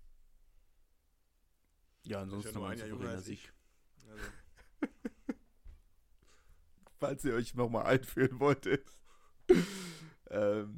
[SPEAKER 1] ja, ansonsten
[SPEAKER 2] ist ja nur
[SPEAKER 1] nochmal
[SPEAKER 2] ein
[SPEAKER 1] ein
[SPEAKER 2] Jahr jünger
[SPEAKER 1] souveräner
[SPEAKER 2] als ich.
[SPEAKER 1] Sieg.
[SPEAKER 2] Also,
[SPEAKER 1] Falls ihr euch nochmal alt fühlen wolltet. ähm,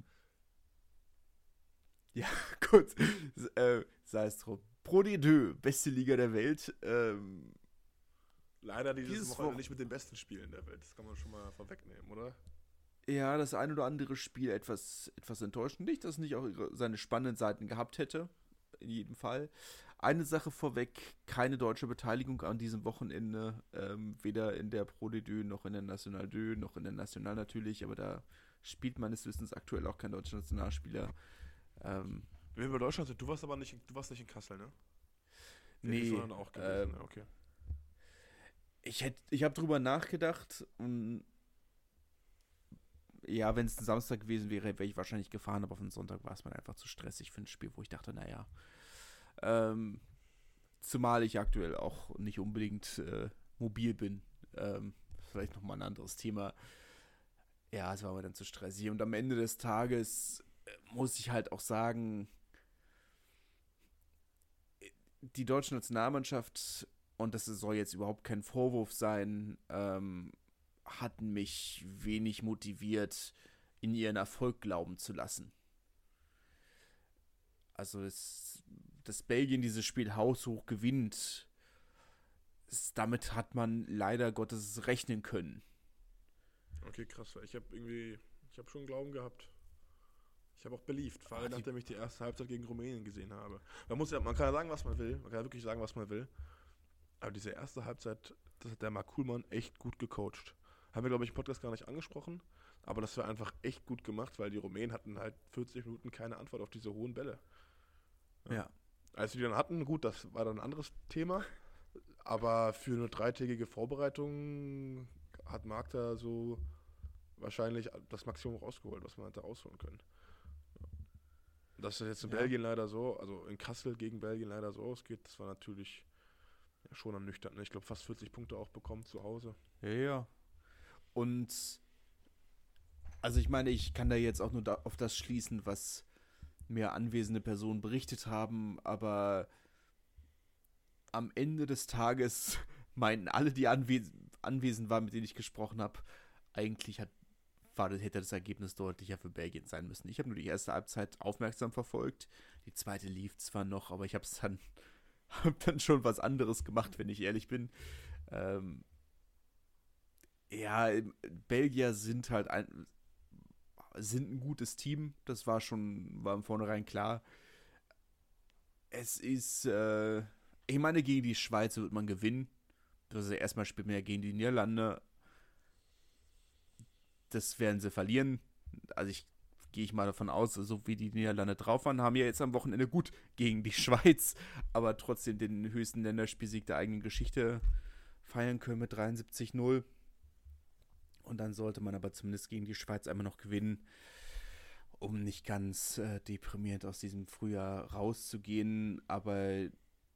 [SPEAKER 1] ja, kurz. Äh, sei es drum. Pro D zwei, beste Liga der Welt. Ähm,
[SPEAKER 2] leider dieses,
[SPEAKER 1] Dieses
[SPEAKER 2] Wochenende
[SPEAKER 1] Wochen-
[SPEAKER 2] nicht mit den besten Spielen der Welt. Das kann man schon mal vorwegnehmen, oder?
[SPEAKER 1] ja, das ein oder andere Spiel etwas, etwas enttäuschend. Nicht, dass es nicht auch ihre, seine spannenden Seiten gehabt hätte. In jedem Fall. Eine Sache vorweg, keine deutsche Beteiligung an diesem Wochenende. Ähm, weder in der Pro D zwei noch in der National zwei, noch in der National natürlich. Aber da spielt meines Wissens aktuell auch kein deutscher Nationalspieler. Ähm,
[SPEAKER 2] Wenn wir in Deutschland sind, du warst aber nicht, in- du warst nicht in Kassel, ne?
[SPEAKER 1] nee,
[SPEAKER 2] Sondern auch gewesen,
[SPEAKER 1] ähm,
[SPEAKER 2] ne? Okay.
[SPEAKER 1] ich hätte, ich habe drüber nachgedacht und ja, wenn es ein Samstag gewesen wäre, wäre ich wahrscheinlich gefahren, aber auf den Sonntag war es mir einfach zu stressig für ein Spiel, wo ich dachte, naja, ähm, zumal ich aktuell auch nicht unbedingt äh, mobil bin, ähm, vielleicht nochmal ein anderes Thema. Ja, es war mir dann zu stressig und am Ende des Tages äh, muss ich halt auch sagen, die deutsche Nationalmannschaft, und das soll jetzt überhaupt kein Vorwurf sein, ähm, hatten mich wenig motiviert, in ihren Erfolg glauben zu lassen. Also, es, dass Belgien dieses Spiel haushoch gewinnt, es, damit hat man leider Gottes rechnen können.
[SPEAKER 2] Okay, krass. Ich habe irgendwie, ich habe schon Glauben gehabt. Ich habe auch beliebt, vor allem
[SPEAKER 1] Ah, die-
[SPEAKER 2] nachdem ich die erste Halbzeit gegen Rumänien gesehen habe. Man muss ja, man kann ja sagen, was man will. Man kann ja wirklich sagen, was man will. Aber diese erste Halbzeit, das hat der Marc Kuhlmann echt gut gecoacht. Haben wir, glaube ich, im Podcast gar nicht angesprochen. Aber das war einfach echt gut gemacht, weil die Rumänen hatten halt vierzig Minuten keine Antwort auf diese hohen Bälle.
[SPEAKER 1] Ja.
[SPEAKER 2] Als sie die dann hatten, gut, das war dann ein anderes Thema. Aber für eine dreitägige Vorbereitung hat Marc da so wahrscheinlich das Maximum rausgeholt, was man hätte rausholen können. Dass es jetzt in
[SPEAKER 1] Ja.
[SPEAKER 2] Belgien leider so, also in Kassel gegen Belgien leider so ausgeht, das war natürlich ja, schon ernüchternd. Ich glaube, fast vierzig Punkte auch bekommen zu Hause.
[SPEAKER 1] Ja, ja. Und also ich meine, ich kann da jetzt auch nur da, auf das schließen, was mir anwesende Personen berichtet haben, aber am Ende des Tages meinten alle, die anwes anwesend waren, mit denen ich gesprochen habe, eigentlich hat, war, das- hätte das Ergebnis deutlicher für Belgien sein müssen. Ich habe nur die erste Halbzeit aufmerksam verfolgt. Die zweite lief zwar noch, aber ich habe es dann, hab dann schon was anderes gemacht, wenn ich ehrlich bin. Ähm, ja, Belgier sind halt ein, sind ein gutes Team. Das war schon, war im Vornherein klar. Es ist, äh, ich meine, gegen die Schweiz wird man gewinnen. Also erstmal spielt man ja gegen die Niederlande. Das werden sie verlieren. Also ich gehe ich mal davon aus, so wie die Niederlande drauf waren, haben ja jetzt am Wochenende gut gegen die Schweiz, aber trotzdem den höchsten Länderspielsieg der eigenen Geschichte feiern können mit dreiundsiebzig null. Und dann sollte man aber zumindest gegen die Schweiz einmal noch gewinnen, um nicht ganz äh, deprimierend aus diesem Frühjahr rauszugehen. Aber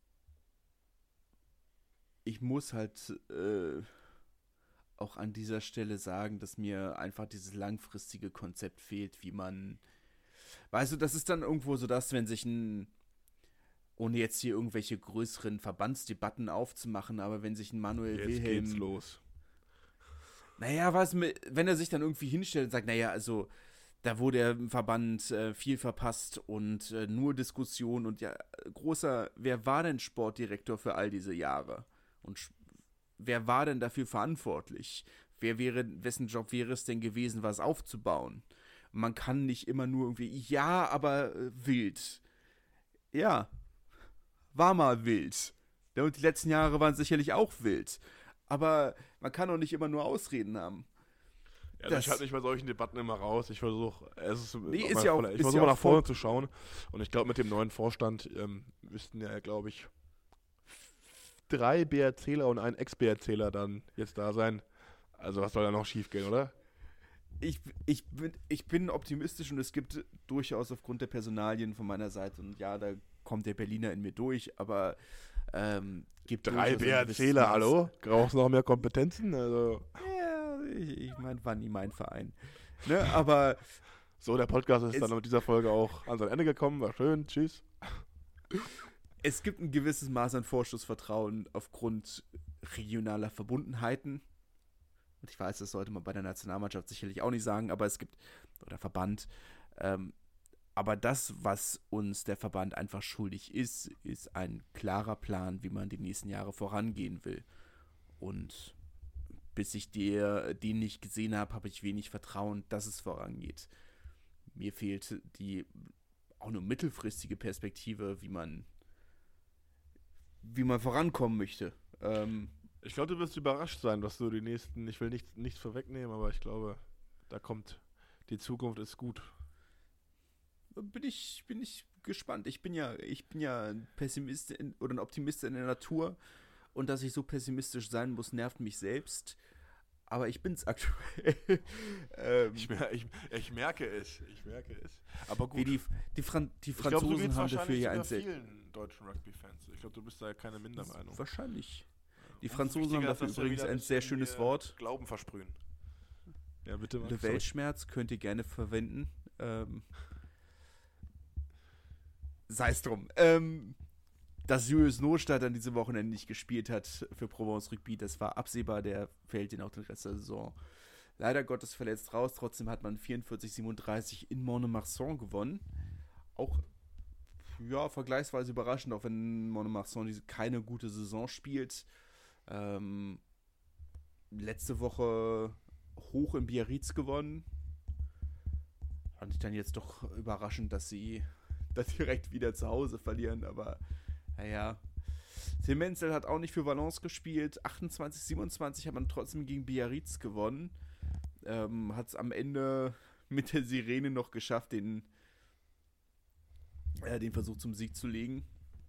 [SPEAKER 1] ich muss halt äh, auch an dieser Stelle sagen, dass mir einfach dieses langfristige Konzept fehlt, wie man, weißt du, das ist dann irgendwo so das, wenn sich ein, ohne jetzt hier irgendwelche größeren Verbandsdebatten aufzumachen, aber wenn sich ein Manuel
[SPEAKER 2] Jetzt
[SPEAKER 1] Wilhelm...
[SPEAKER 2] geht's los.
[SPEAKER 1] Naja, was, wenn er sich dann irgendwie hinstellt und sagt, naja, also, da wurde der Verband äh, viel verpasst und äh, nur Diskussion und ja, großer, wer war denn Sportdirektor für all diese Jahre? Und wer war denn dafür verantwortlich? Wer wäre, wessen Job wäre es denn gewesen, was aufzubauen? Man kann nicht immer nur irgendwie, ja, aber äh, wild. Ja, war mal wild. Ja, und die letzten Jahre waren sicherlich auch wild. Aber man kann doch nicht immer nur Ausreden haben.
[SPEAKER 2] Ja, das, ich halte mich bei solchen Debatten immer raus. Ich versuche, es ist,
[SPEAKER 1] nee, ist ja auch,
[SPEAKER 2] ich
[SPEAKER 1] ist
[SPEAKER 2] versuche
[SPEAKER 1] ja
[SPEAKER 2] mal
[SPEAKER 1] auch
[SPEAKER 2] nach vorne zu schauen. Und ich glaube, mit dem neuen Vorstand ähm, müssten ja, glaube ich, drei BRCler und ein Ex-BRCler dann jetzt da sein. Also was soll da noch schief gehen, oder?
[SPEAKER 1] Ich, ich, bin, ich bin optimistisch und es gibt durchaus aufgrund der Personalien von meiner Seite, und ja, da kommt der Berliner in mir durch, aber ähm, gibt
[SPEAKER 2] drei BRCler, hallo? Brauchst du noch mehr Kompetenzen? Also.
[SPEAKER 1] Ja, ich, ich meine, war nie mein Verein. Ne, aber
[SPEAKER 2] so, der Podcast ist dann mit dieser Folge auch an sein Ende gekommen. War schön, tschüss.
[SPEAKER 1] Es gibt ein gewisses Maß an Vorschussvertrauen aufgrund regionaler Verbundenheiten. Und ich weiß, das sollte man bei der Nationalmannschaft sicherlich auch nicht sagen, aber es gibt, oder Verband, ähm, aber das, was uns der Verband einfach schuldig ist, ist ein klarer Plan, wie man die nächsten Jahre vorangehen will. Und bis ich der, den nicht gesehen habe, habe ich wenig Vertrauen, dass es vorangeht. Mir fehlt die auch nur mittelfristige Perspektive, wie man wie man vorankommen möchte. Ähm,
[SPEAKER 2] ich glaube, du wirst überrascht sein, was du die nächsten, ich will nichts, nichts vorwegnehmen, aber ich glaube, da kommt, die Zukunft ist gut.
[SPEAKER 1] Bin ich, bin ich gespannt. Ich bin ja, ich bin ja ein Pessimist in, oder ein Optimist in der Natur, und dass ich so pessimistisch sein muss, nervt mich selbst. Aber ich bin's aktuell. ähm,
[SPEAKER 2] ich, mer- ich, ich merke es, ich merke es. Aber gut.
[SPEAKER 1] Wie die, die, Fran- die Franzosen
[SPEAKER 2] ich glaub,
[SPEAKER 1] haben dafür ja ein
[SPEAKER 2] sehr vielen deutschen Rugby-Fans. Ich glaube, du bist da ja keine Mindermeinung.
[SPEAKER 1] Wahrscheinlich. Die
[SPEAKER 2] Umso
[SPEAKER 1] Franzosen haben dafür übrigens ein sehr schönes Wort.
[SPEAKER 2] Glauben versprühen. Ja, bitte.
[SPEAKER 1] Le Weltschmerz könnt ihr gerne verwenden. Ähm, Sei es drum. Ähm, dass Julius Nostadt dann diese Wochenende nicht gespielt hat für Provence Rugby, das war absehbar. Der fällt ihn auch den Rest der Saison leider Gottes verletzt raus. Trotzdem hat man vierundvierzig siebenunddreißig in Mont-de-Marsan gewonnen. Auch, ja, vergleichsweise überraschend, auch wenn Mont-de-Marsan diese keine gute Saison spielt. Ähm, letzte Woche hoch in Biarritz gewonnen. Fand ich dann jetzt doch überraschend, dass sie das direkt wieder zu Hause verlieren, aber naja. Tim Menzel hat auch nicht für Valence gespielt. achtundzwanzig siebenundzwanzig hat man trotzdem gegen Biarritz gewonnen. Ähm, hat es am Ende mit der Sirene noch geschafft, den, äh, den Versuch zum Sieg zu legen.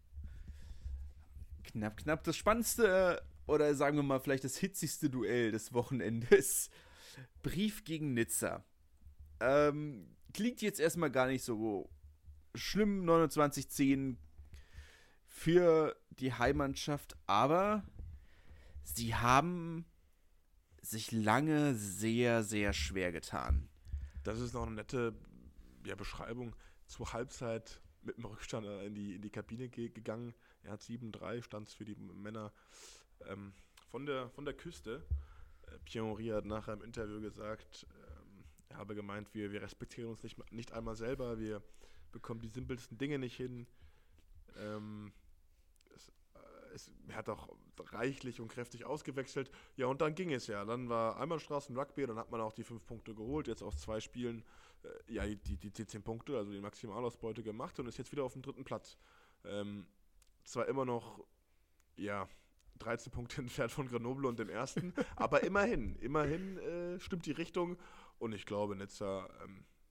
[SPEAKER 1] Knapp, knapp. Das spannendste, oder sagen wir mal vielleicht das hitzigste Duell des Wochenendes. Brief gegen Nizza. Ähm, klingt jetzt erstmal gar nicht so schlimm, neunundzwanzig zehn für die Heimmannschaft, aber sie haben sich lange sehr, sehr schwer getan.
[SPEAKER 2] Das ist noch eine nette ja, Beschreibung. Zur Halbzeit mit dem Rückstand in die, in die Kabine ge- gegangen. Er hat sieben drei, stand es für die Männer ähm, von, der, von der Küste. Äh, Pierre-Henri hat nachher im Interview gesagt, ähm, er habe gemeint, wir, wir respektieren uns nicht, nicht einmal selber, wir bekommen die simpelsten Dinge nicht hin. Ähm, es, äh, es, er hat auch reichlich und kräftig ausgewechselt. Ja, und dann ging es ja. Dann war Einbahnstraßen-Rugby, dann hat man auch die fünf Punkte geholt, jetzt aus zwei Spielen äh, ja, die, die, die zehn Punkte, also die Maximalausbeute gemacht und ist jetzt wieder auf dem dritten Platz. Ähm, zwar immer noch, ja, dreizehn Punkte entfernt von Grenoble und dem ersten, aber immerhin, immerhin äh, stimmt die Richtung und ich glaube, Nizza, ähm,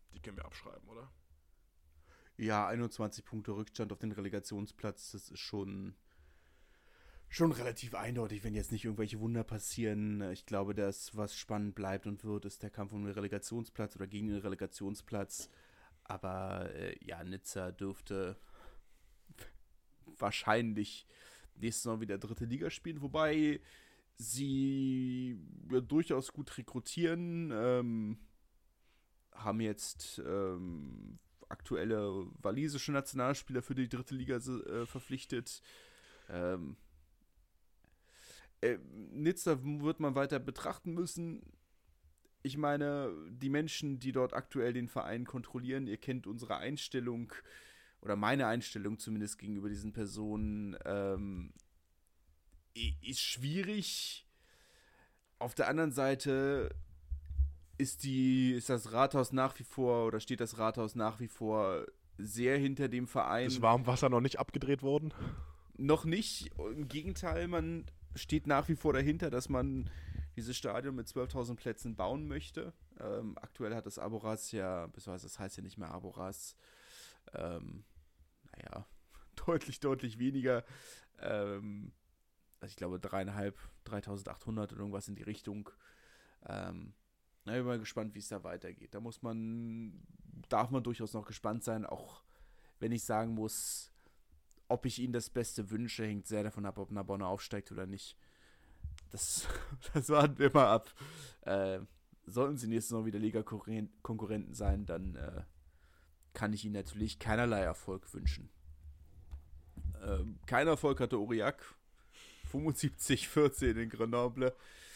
[SPEAKER 2] die können wir abschreiben, oder?
[SPEAKER 1] Ja, einundzwanzig Punkte Rückstand auf den Relegationsplatz, das ist schon, schon relativ eindeutig, wenn jetzt nicht irgendwelche Wunder passieren. Ich glaube, dass was spannend bleibt und wird, ist der Kampf um den Relegationsplatz oder gegen den Relegationsplatz. Aber äh, ja, Nizza dürfte wahrscheinlich nächstes Mal wieder dritte Liga spielen, wobei sie ja, durchaus gut rekrutieren, ähm, haben jetzt ähm, aktuelle walisische Nationalspieler für die dritte Liga äh, verpflichtet. Ähm, äh, Nizza wird man weiter betrachten müssen. Ich meine, die Menschen, die dort aktuell den Verein kontrollieren, ihr kennt unsere Einstellung oder meine Einstellung zumindest gegenüber diesen Personen, ähm, ist schwierig. Auf der anderen Seite ist die, ist das Rathaus nach wie vor oder steht das Rathaus nach wie vor sehr hinter dem Verein.
[SPEAKER 2] Ist Warmwasser noch nicht abgedreht worden?
[SPEAKER 1] Noch nicht. Im Gegenteil, man steht nach wie vor dahinter, dass man dieses Stadion mit zwölftausend Plätzen bauen möchte. Ähm, aktuell hat das Aboras ja, beziehungsweise das heißt ja nicht mehr Aboras, ähm, naja, deutlich, deutlich weniger. Ähm, also ich glaube dreieinhalb, dreitausendachthundert oder irgendwas in die Richtung. Ähm, na, ich bin mal gespannt, wie es da weitergeht. Da muss man, darf man durchaus noch gespannt sein, auch wenn ich sagen muss, ob ich ihnen das Beste wünsche, hängt sehr davon ab, ob Narbonne aufsteigt oder nicht. Das, das warten wir mal ab. Äh, sollten sie nächstes Mal wieder Liga-Konkurrenten sein, dann äh, kann ich ihnen natürlich keinerlei Erfolg wünschen. Äh, kein Erfolg hatte Aurillac. fünfundsiebzig vierzehn in Grenoble.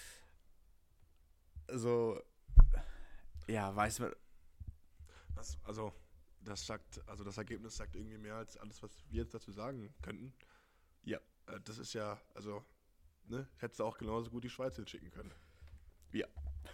[SPEAKER 1] Also, ja, weiß man.
[SPEAKER 2] Das, also, das sagt, also das Ergebnis sagt irgendwie mehr als alles, was wir jetzt dazu sagen könnten.
[SPEAKER 1] Ja.
[SPEAKER 2] Äh, das ist ja, also, ne, hättest du auch genauso gut die Schweiz hinschicken können.
[SPEAKER 1] Ja.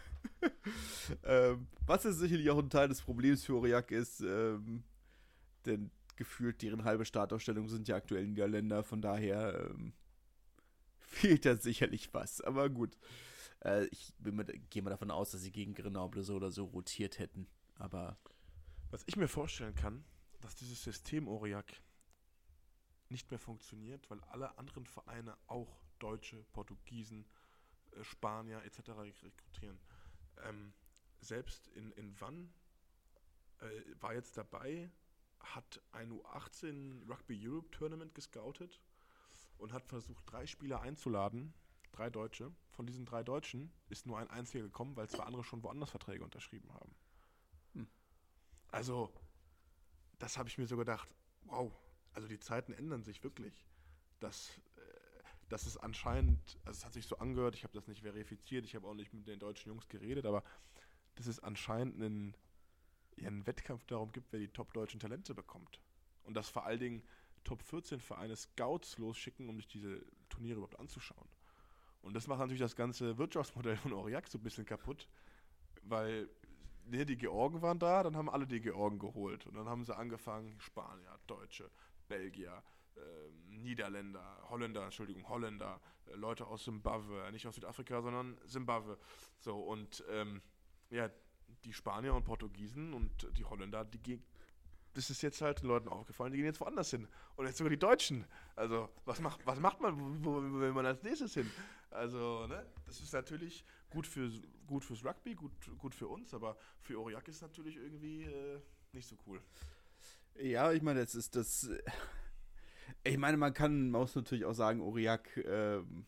[SPEAKER 1] ähm, was ist sicherlich auch ein Teil des Problems für Aurillac ist, ähm, denn gefühlt deren halbe Startaufstellung sind ja aktuell Niederländer, von daher ähm, fehlt da sicherlich was, aber gut. Äh, ich gehe mal davon aus, dass sie gegen Grenoble so oder so rotiert hätten, aber
[SPEAKER 2] was ich mir vorstellen kann, dass dieses System Aurillac nicht mehr funktioniert, weil alle anderen Vereine auch Deutsche, Portugiesen, äh, Spanier et cetera rekrutieren. Ähm, selbst in, in Wann äh, war jetzt dabei, hat ein U achtzehn Rugby Europe Tournament gescoutet und hat versucht, drei Spieler einzuladen, drei Deutsche. Von diesen drei Deutschen ist nur ein einziger gekommen, weil zwei andere schon woanders Verträge unterschrieben haben. Hm. Also, das habe ich mir so gedacht, wow, also die Zeiten ändern sich wirklich. Das, äh, das ist anscheinend, also es hat sich so angehört, ich habe das nicht verifiziert, ich habe auch nicht mit den deutschen Jungs geredet, aber dass es anscheinend einen, ja, einen Wettkampf darum gibt, wer die top-deutschen Talente bekommt. Und dass vor allen Dingen Top vierzehn Vereine Scouts losschicken, um sich diese Turniere überhaupt anzuschauen. Und das macht natürlich das ganze Wirtschaftsmodell von Aurillac so ein bisschen kaputt, weil ne, die Georgen waren da, dann haben alle die Georgen geholt. Und dann haben sie angefangen, Spanier, Deutsche, Belgier, äh, Niederländer, Holländer, Entschuldigung, Holländer, äh, Leute aus Simbabwe, nicht aus Südafrika, sondern Simbabwe. So, und ähm, ja, die Spanier und Portugiesen und die Holländer, die gehen, das ist jetzt halt den Leuten aufgefallen, die gehen jetzt woanders hin. Und jetzt sogar die Deutschen. Also, was macht, was macht man, wo, wo will man als nächstes hin? Also, ne, das ist natürlich gut, für, gut fürs Rugby, gut, gut für uns, aber für Aurillac ist es natürlich irgendwie äh, nicht so cool.
[SPEAKER 1] Ja, ich meine, das ist das. Ich meine, man kann, man muss natürlich auch sagen, Aurillac, ähm,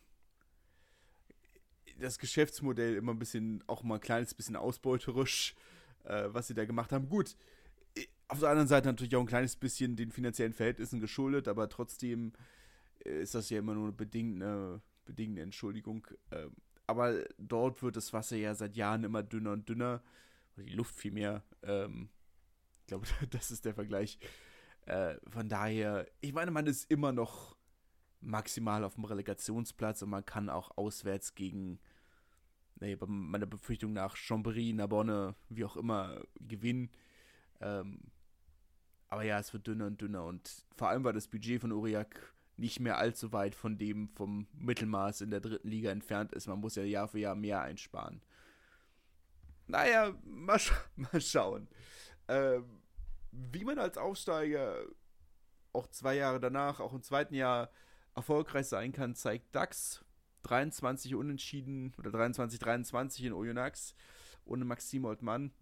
[SPEAKER 1] das Geschäftsmodell immer ein bisschen, auch mal ein kleines bisschen ausbeuterisch, äh, was sie da gemacht haben. Gut, auf der anderen Seite natürlich auch ein kleines bisschen den finanziellen Verhältnissen geschuldet, aber trotzdem ist das ja immer nur eine bedingte, bedingte Entschuldigung. Aber dort wird das Wasser ja seit Jahren immer dünner und dünner, oder die Luft vielmehr. Ähm, ich glaube, das ist der Vergleich. Äh, von daher, ich meine, man ist immer noch maximal auf dem Relegationsplatz und man kann auch auswärts gegen, nee, bei meiner Befürchtung nach Chambéry, Narbonne, wie auch immer, gewinnen. Ähm, aber ja, es wird dünner und dünner und vor allem war das Budget von Aurillac nicht mehr allzu weit von dem vom Mittelmaß in der dritten Liga entfernt ist. Man muss ja Jahr für Jahr mehr einsparen. Naja, mal, sch- mal schauen. Ähm, wie man als Aufsteiger auch zwei Jahre danach, auch im zweiten Jahr erfolgreich sein kann, zeigt DAX. dreiundzwanzig Unentschieden oder dreiundzwanzig dreiundzwanzig in Oyonnax ohne Maxime Oldmann.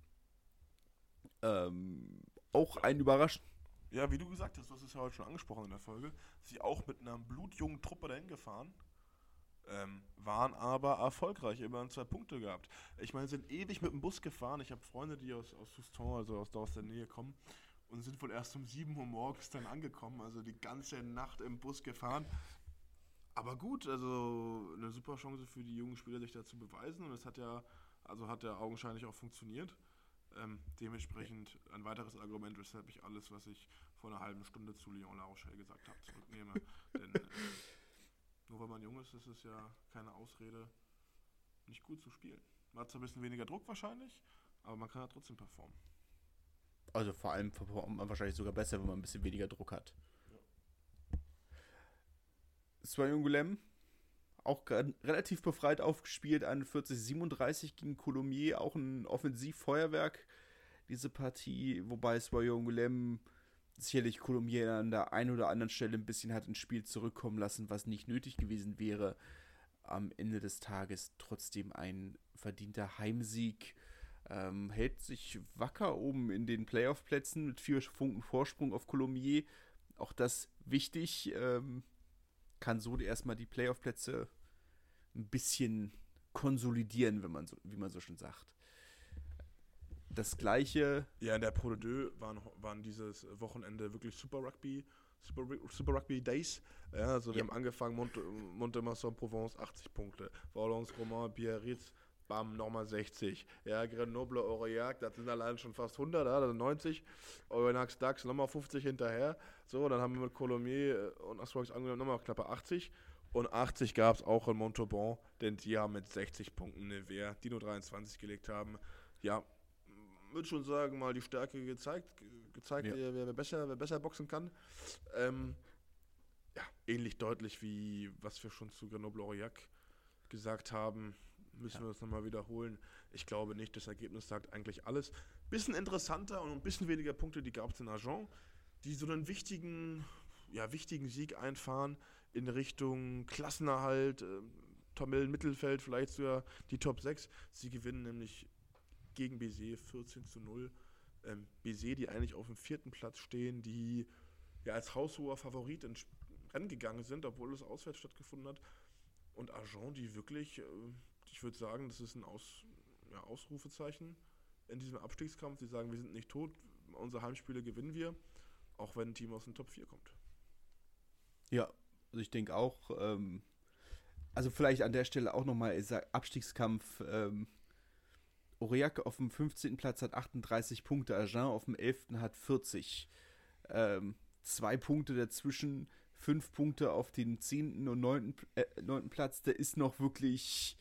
[SPEAKER 1] Ähm, auch ein Überraschend.
[SPEAKER 2] Ja, wie du gesagt hast, du hast es ja heute schon angesprochen in der Folge, sie auch mit einer blutjungen Truppe dahin gefahren, ähm, waren aber erfolgreich, immerhin zwei Punkte gehabt. Ich meine, sind ewig mit dem Bus gefahren. Ich habe Freunde, die aus, aus Souston, also aus, da aus der Nähe kommen, und sind wohl erst um sieben Uhr morgens dann angekommen, also die ganze Nacht im Bus gefahren. Aber gut, also eine super Chance für die jungen Spieler, sich da zu beweisen, und es hat ja, also hat ja augenscheinlich auch funktioniert. Ähm, dementsprechend ein weiteres Argument, weshalb ich alles, was ich vor einer halben Stunde zu Lyon La Rochelle gesagt habe, zurücknehme. Denn äh, nur weil man jung ist, ist es ja keine Ausrede, nicht gut zu spielen. Man hat zwar ein bisschen weniger Druck wahrscheinlich, aber man kann ja trotzdem performen.
[SPEAKER 1] Also vor allem performt man wahrscheinlich sogar besser, wenn man ein bisschen weniger Druck hat. Ja. Soyuncu auch relativ befreit aufgespielt, einundvierzig siebenunddreißig gegen Colomiers, auch ein Offensivfeuerwerk, diese Partie, wobei Soyuncu sicherlich Colomiers an der einen oder anderen Stelle ein bisschen hat ins Spiel zurückkommen lassen, was nicht nötig gewesen wäre. Am Ende des Tages trotzdem ein verdienter Heimsieg, ähm, hält sich wacker oben in den Playoff-Plätzen mit vier Punkten Vorsprung auf Colomiers, auch das wichtig, ähm, kann so erstmal die Playoff-Plätze ein bisschen konsolidieren, wenn man so, wie man so schon sagt. Das gleiche.
[SPEAKER 2] Ja, in der Pro de Deux waren, waren dieses Wochenende wirklich Super Rugby, Super, Super Rugby Days. Ja, also wir ja. haben angefangen, Mont- Mont-de-Marsan-Provence achtzig Punkte, Valence-Romain, Biarritz, bam, nochmal sechzig. Ja, Grenoble, Aurillac, das sind allein schon fast hundert, ja, das sind neunzig. Oyonnax, DAX, nochmal fünfzig hinterher. So, dann haben wir mit Colomiers und Astrolux angenommen, nochmal knappe achtzig. Und achtzig gab es auch in Montauban, denn die haben mit sechzig Punkten Nevers, die nur dreiundzwanzig gelegt haben. Ja, würde schon sagen, mal die Stärke gezeigt, gezeigt ja. wer, wer, besser, wer besser boxen kann. Ähm, ja, ähnlich deutlich wie was wir schon zu Grenoble Aurillac gesagt haben, müssen ja. wir das nochmal wiederholen. Ich glaube nicht, das Ergebnis sagt eigentlich alles. Bisschen interessanter und ein bisschen weniger Punkte, die gab es in Agen, die so einen wichtigen, ja, wichtigen Sieg einfahren in Richtung Klassenerhalt, äh, Tabellen-Mittelfeld, vielleicht sogar die Top sechs. Sie gewinnen nämlich gegen Béziers vierzehn zu null. Ähm, Béziers, die eigentlich auf dem vierten Platz stehen, die ja als haushoher Favorit ins Rennen gegangen sind, obwohl es auswärts stattgefunden hat. Und Agen, die wirklich, äh, ich würde sagen, das ist ein Aus, ja, Ausrufezeichen in diesem Abstiegskampf. Die sagen, wir sind nicht tot, unsere Heimspiele gewinnen wir, auch wenn ein Team aus den Top vier kommt.
[SPEAKER 1] Ja, also ich denke auch, ähm, also vielleicht an der Stelle auch nochmal, ich sag, Abstiegskampf, ähm, Aurillac auf dem fünfzehnten Platz hat achtunddreißig Punkte, Agen auf dem elften hat vierzig. Ähm, zwei Punkte dazwischen, fünf Punkte auf den zehnten und neunten Äh, neunten Platz, da ist noch wirklich,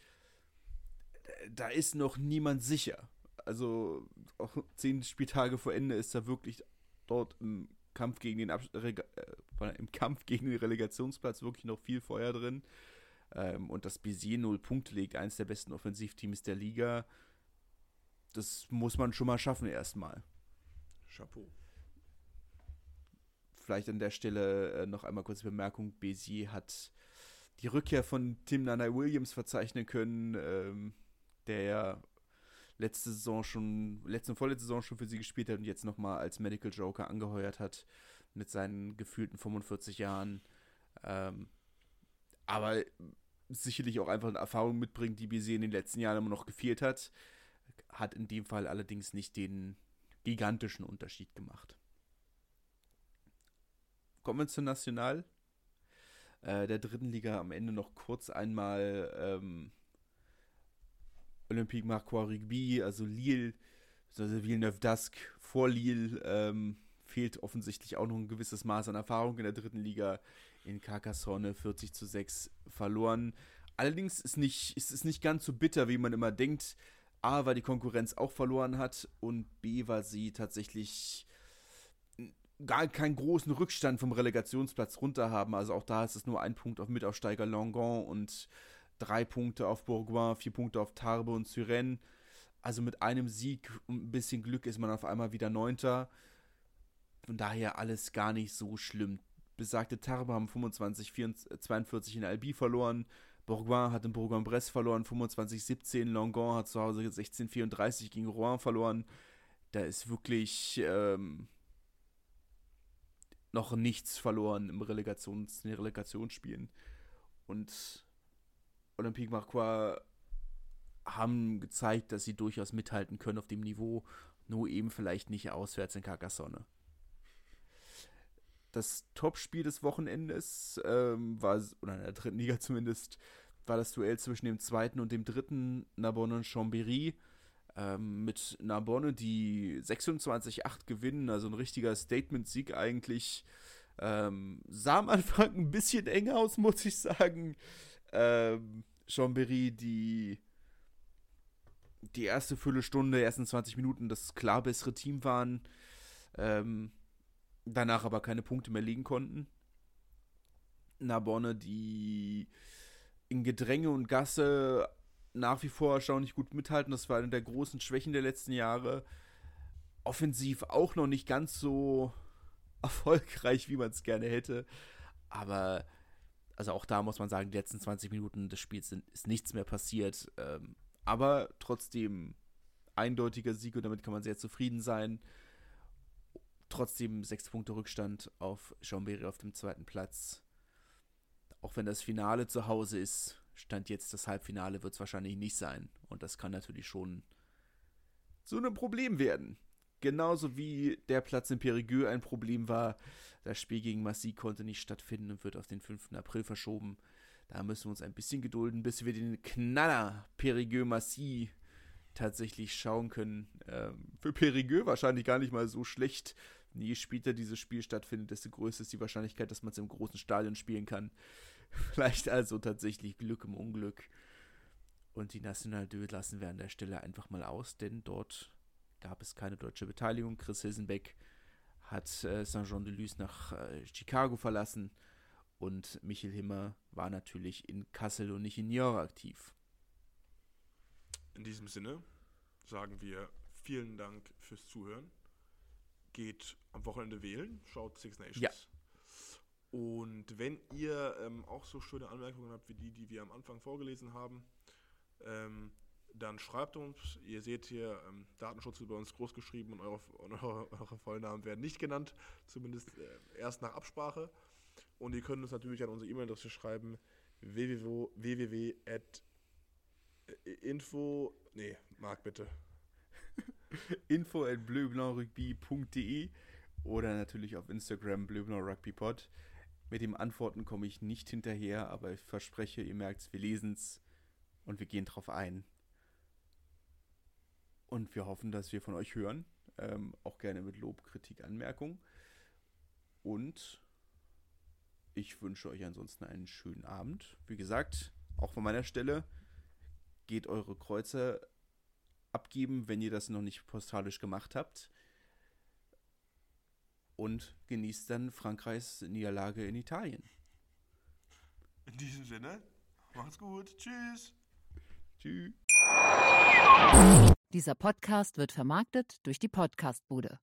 [SPEAKER 1] da ist noch niemand sicher. Also auch zehn Spieltage vor Ende ist da wirklich dort im Kampf gegen den Abs- Rega- äh, im Kampf gegen den Relegationsplatz wirklich noch viel Feuer drin. Ähm, und dass Béziers null Punkte legt, eines der besten Offensivteams der Liga, das muss man schon mal schaffen erstmal.
[SPEAKER 2] Chapeau.
[SPEAKER 1] Vielleicht an der Stelle äh, noch einmal kurz Bemerkung, Béziers hat die Rückkehr von Tim Nanai-Williams verzeichnen können, ähm, der ja letzte Saison schon, letzte und vorletzte Saison schon für sie gespielt hat und jetzt nochmal als Medical Joker angeheuert hat mit seinen gefühlten fünfundvierzig Jahren. Ähm, aber sicherlich auch einfach eine Erfahrung mitbringt, die Béziers in den letzten Jahren immer noch gefehlt hat. Hat in dem Fall allerdings nicht den gigantischen Unterschied gemacht. Kommen wir zur National. Äh, der dritten Liga am Ende noch kurz einmal ähm, Olympique Marcois Rugby, also Lille, also Villeneuve-d'Ascq vor Lille, ähm, fehlt offensichtlich auch noch ein gewisses Maß an Erfahrung in der dritten Liga. In Carcassonne vierzig zu sechs verloren. Allerdings ist, nicht, ist es nicht ganz so bitter, wie man immer denkt. A, weil die Konkurrenz auch verloren hat und B, weil sie tatsächlich gar keinen großen Rückstand vom Relegationsplatz runter haben. Also auch da ist es nur ein Punkt auf Mitaufsteiger Langon und drei Punkte auf Bourgoin, vier Punkte auf Tarbes und Suresnes. Also mit einem Sieg und ein bisschen Glück ist man auf einmal wieder Neunter. Von daher alles gar nicht so schlimm. Besagte Tarbes haben fünfundzwanzig zweiundvierzig in Albi verloren. Bourgoin hat in Bourg-en-Bresse verloren, fünfundzwanzig siebzehn. Langon hat zu Hause sechzehn vierunddreißig gegen Rouen verloren. Da ist wirklich ähm, noch nichts verloren im Relegations- in den Relegationsspielen. Und Olympique Marseille haben gezeigt, dass sie durchaus mithalten können auf dem Niveau, nur eben vielleicht nicht auswärts in Carcassonne. Das Topspiel des Wochenendes ähm, war, oder in der dritten Liga zumindest, war das Duell zwischen dem zweiten und dem dritten Narbonne und Chambéry. Ähm, mit Narbonne, die sechsundzwanzig acht gewinnen, also ein richtiger Statement-Sieg eigentlich. Ähm, sah am Anfang ein bisschen eng aus, muss ich sagen. Ähm, Chambéry, die die erste Viertelstunde, die ersten zwanzig Minuten das klar bessere Team waren. Ähm, danach aber keine Punkte mehr liegen konnten. Narbonne, die in Gedränge und Gasse nach wie vor erstaunlich gut mithalten. Das war eine der großen Schwächen der letzten Jahre. Offensiv auch noch nicht ganz so erfolgreich, wie man es gerne hätte. Aber also auch da muss man sagen, die letzten zwanzig Minuten des Spiels sind, ist nichts mehr passiert. Ähm, aber trotzdem eindeutiger Sieg und damit kann man sehr zufrieden sein. Trotzdem sechs Punkte Rückstand auf Chambéry auf dem zweiten Platz. Auch wenn das Finale zu Hause ist, Stand jetzt das Halbfinale wird es wahrscheinlich nicht sein. Und das kann natürlich schon so ein Problem werden. Genauso wie der Platz in Périgueux ein Problem war. Das Spiel gegen Massy konnte nicht stattfinden und wird auf den fünften April verschoben. Da müssen wir uns ein bisschen gedulden, bis wir den Knaller Périgueux-Massy tatsächlich schauen können. Ähm, für Périgueux wahrscheinlich gar nicht mal so schlecht. Je später dieses Spiel stattfindet, desto größer ist die Wahrscheinlichkeit, dass man es im großen Stadion spielen kann. Vielleicht also tatsächlich Glück im Unglück. Und die National deux lassen wir an der Stelle einfach mal aus, denn dort gab es keine deutsche Beteiligung. Chris Hilsenbeck hat äh, Saint-Jean-de-Luz nach äh, Chicago verlassen und Michel Himmer war natürlich in Kassel und nicht in Niort aktiv.
[SPEAKER 2] In diesem Sinne sagen wir vielen Dank fürs Zuhören. Geht am Wochenende wählen, schaut Six Nations.
[SPEAKER 1] Ja.
[SPEAKER 2] Und wenn ihr ähm, auch so schöne Anmerkungen habt wie die, die wir am Anfang vorgelesen haben, ähm, dann schreibt uns. Ihr seht hier, ähm, Datenschutz ist bei uns groß geschrieben und eure, eure, eure Vollnamen werden nicht genannt, zumindest äh, erst nach Absprache. Und ihr könnt uns natürlich an unsere E-Mail-Adresse schreiben, www at info, nee, Marc bitte.
[SPEAKER 1] info at bleublanc-rugby punkt de oder natürlich auf Instagram bleublanc-rugbypod. Mit dem Antworten komme ich nicht hinterher, aber ich verspreche, ihr merkt es, wir lesen es und wir gehen drauf ein. Und wir hoffen, dass wir von euch hören. Ähm, auch gerne mit Lob, Kritik, Anmerkung. Und ich wünsche euch ansonsten einen schönen Abend. Wie gesagt, auch von meiner Stelle, geht eure Kreuze abgeben, wenn ihr das noch nicht postalisch gemacht habt. Und genießt dann Frankreichs Niederlage in Italien.
[SPEAKER 2] In diesem Sinne, macht's gut. Tschüss.
[SPEAKER 1] Tschüss.
[SPEAKER 3] Dieser Podcast wird vermarktet durch die Podcastbude.